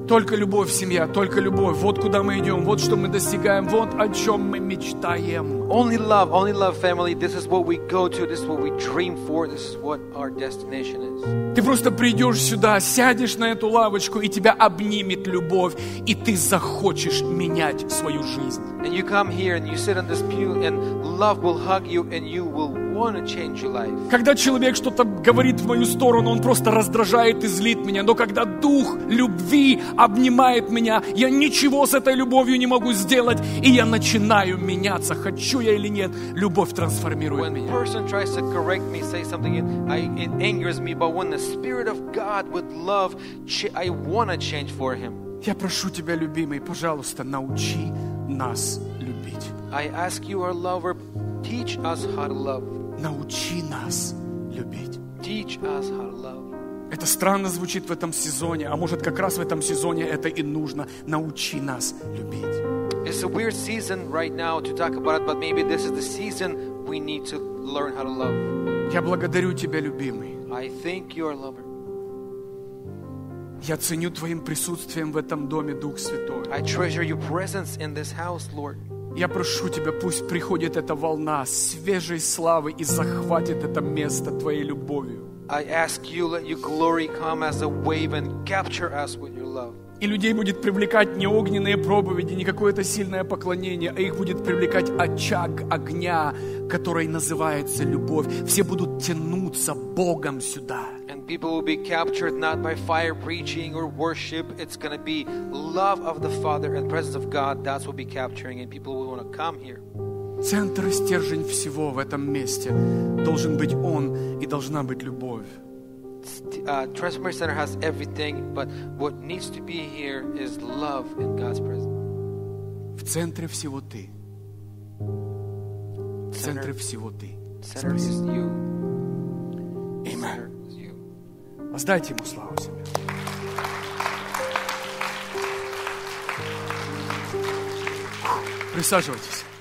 Только любовь, семья, только любовь. Вот куда мы идем, вот что мы достигаем, вот о чем мы мечтаем. Only love, family. This is what we go to. This is what we dream for. This is what our destination is. Ты просто придешь сюда, сядешь на эту лавочку, и тебя обнимет любовь, и ты захочешь менять свою жизнь. And you come here and you sit on this pew and love will hug you and you will want to change your life. Когда человек что-то говорит в мою сторону, он просто раздражает и злит меня. Но когда дух любви обнимает меня, я ничего с этой любовью не могу сделать, и я начинаю меняться. Хочу я или нет, любовь трансформирует When a меня. person tries to correct me, say something, it angers me. But when the Spirit of God with love, I want to change for Him. Я прошу тебя, любимый, пожалуйста, научи нас любить. I ask you, our lover, teach us how to love. Научи нас любить. Teach us how to love. Это странно звучит в этом сезоне, а может как раз в этом сезоне это и нужно. Научи нас любить. It's a weird season right now to talk about it, but maybe this is the season we need to learn how to love. Я благодарю тебя, любимый. I thank you, our lover. Я ценю твоим присутствием в этом доме, Дух Святой. I treasure your presence in this house, Lord. Я прошу тебя, пусть приходит эта волна свежей славы и захватит это место твоей любовью. I ask you, let your glory come as a wave and capture us with your love. И людей будет привлекать не огненные проповеди, не какое-то сильное поклонение, а их будет привлекать очаг огня, который называется любовь. Все будут тянуться Богом сюда. And people will be captured not by fire preaching or worship. It's going to be love of the Father and presence of God. That's what will be capturing, and people will want to come here. Центр и стержень всего в этом месте должен быть Он и должна быть любовь. Transformation Center has everything, but what needs to be here is love in God's presence. В центре всего Ты. В центре всего Ты. Center is you. Amen. Center is you. Воздайте Ему славу себе. Присаживайтесь.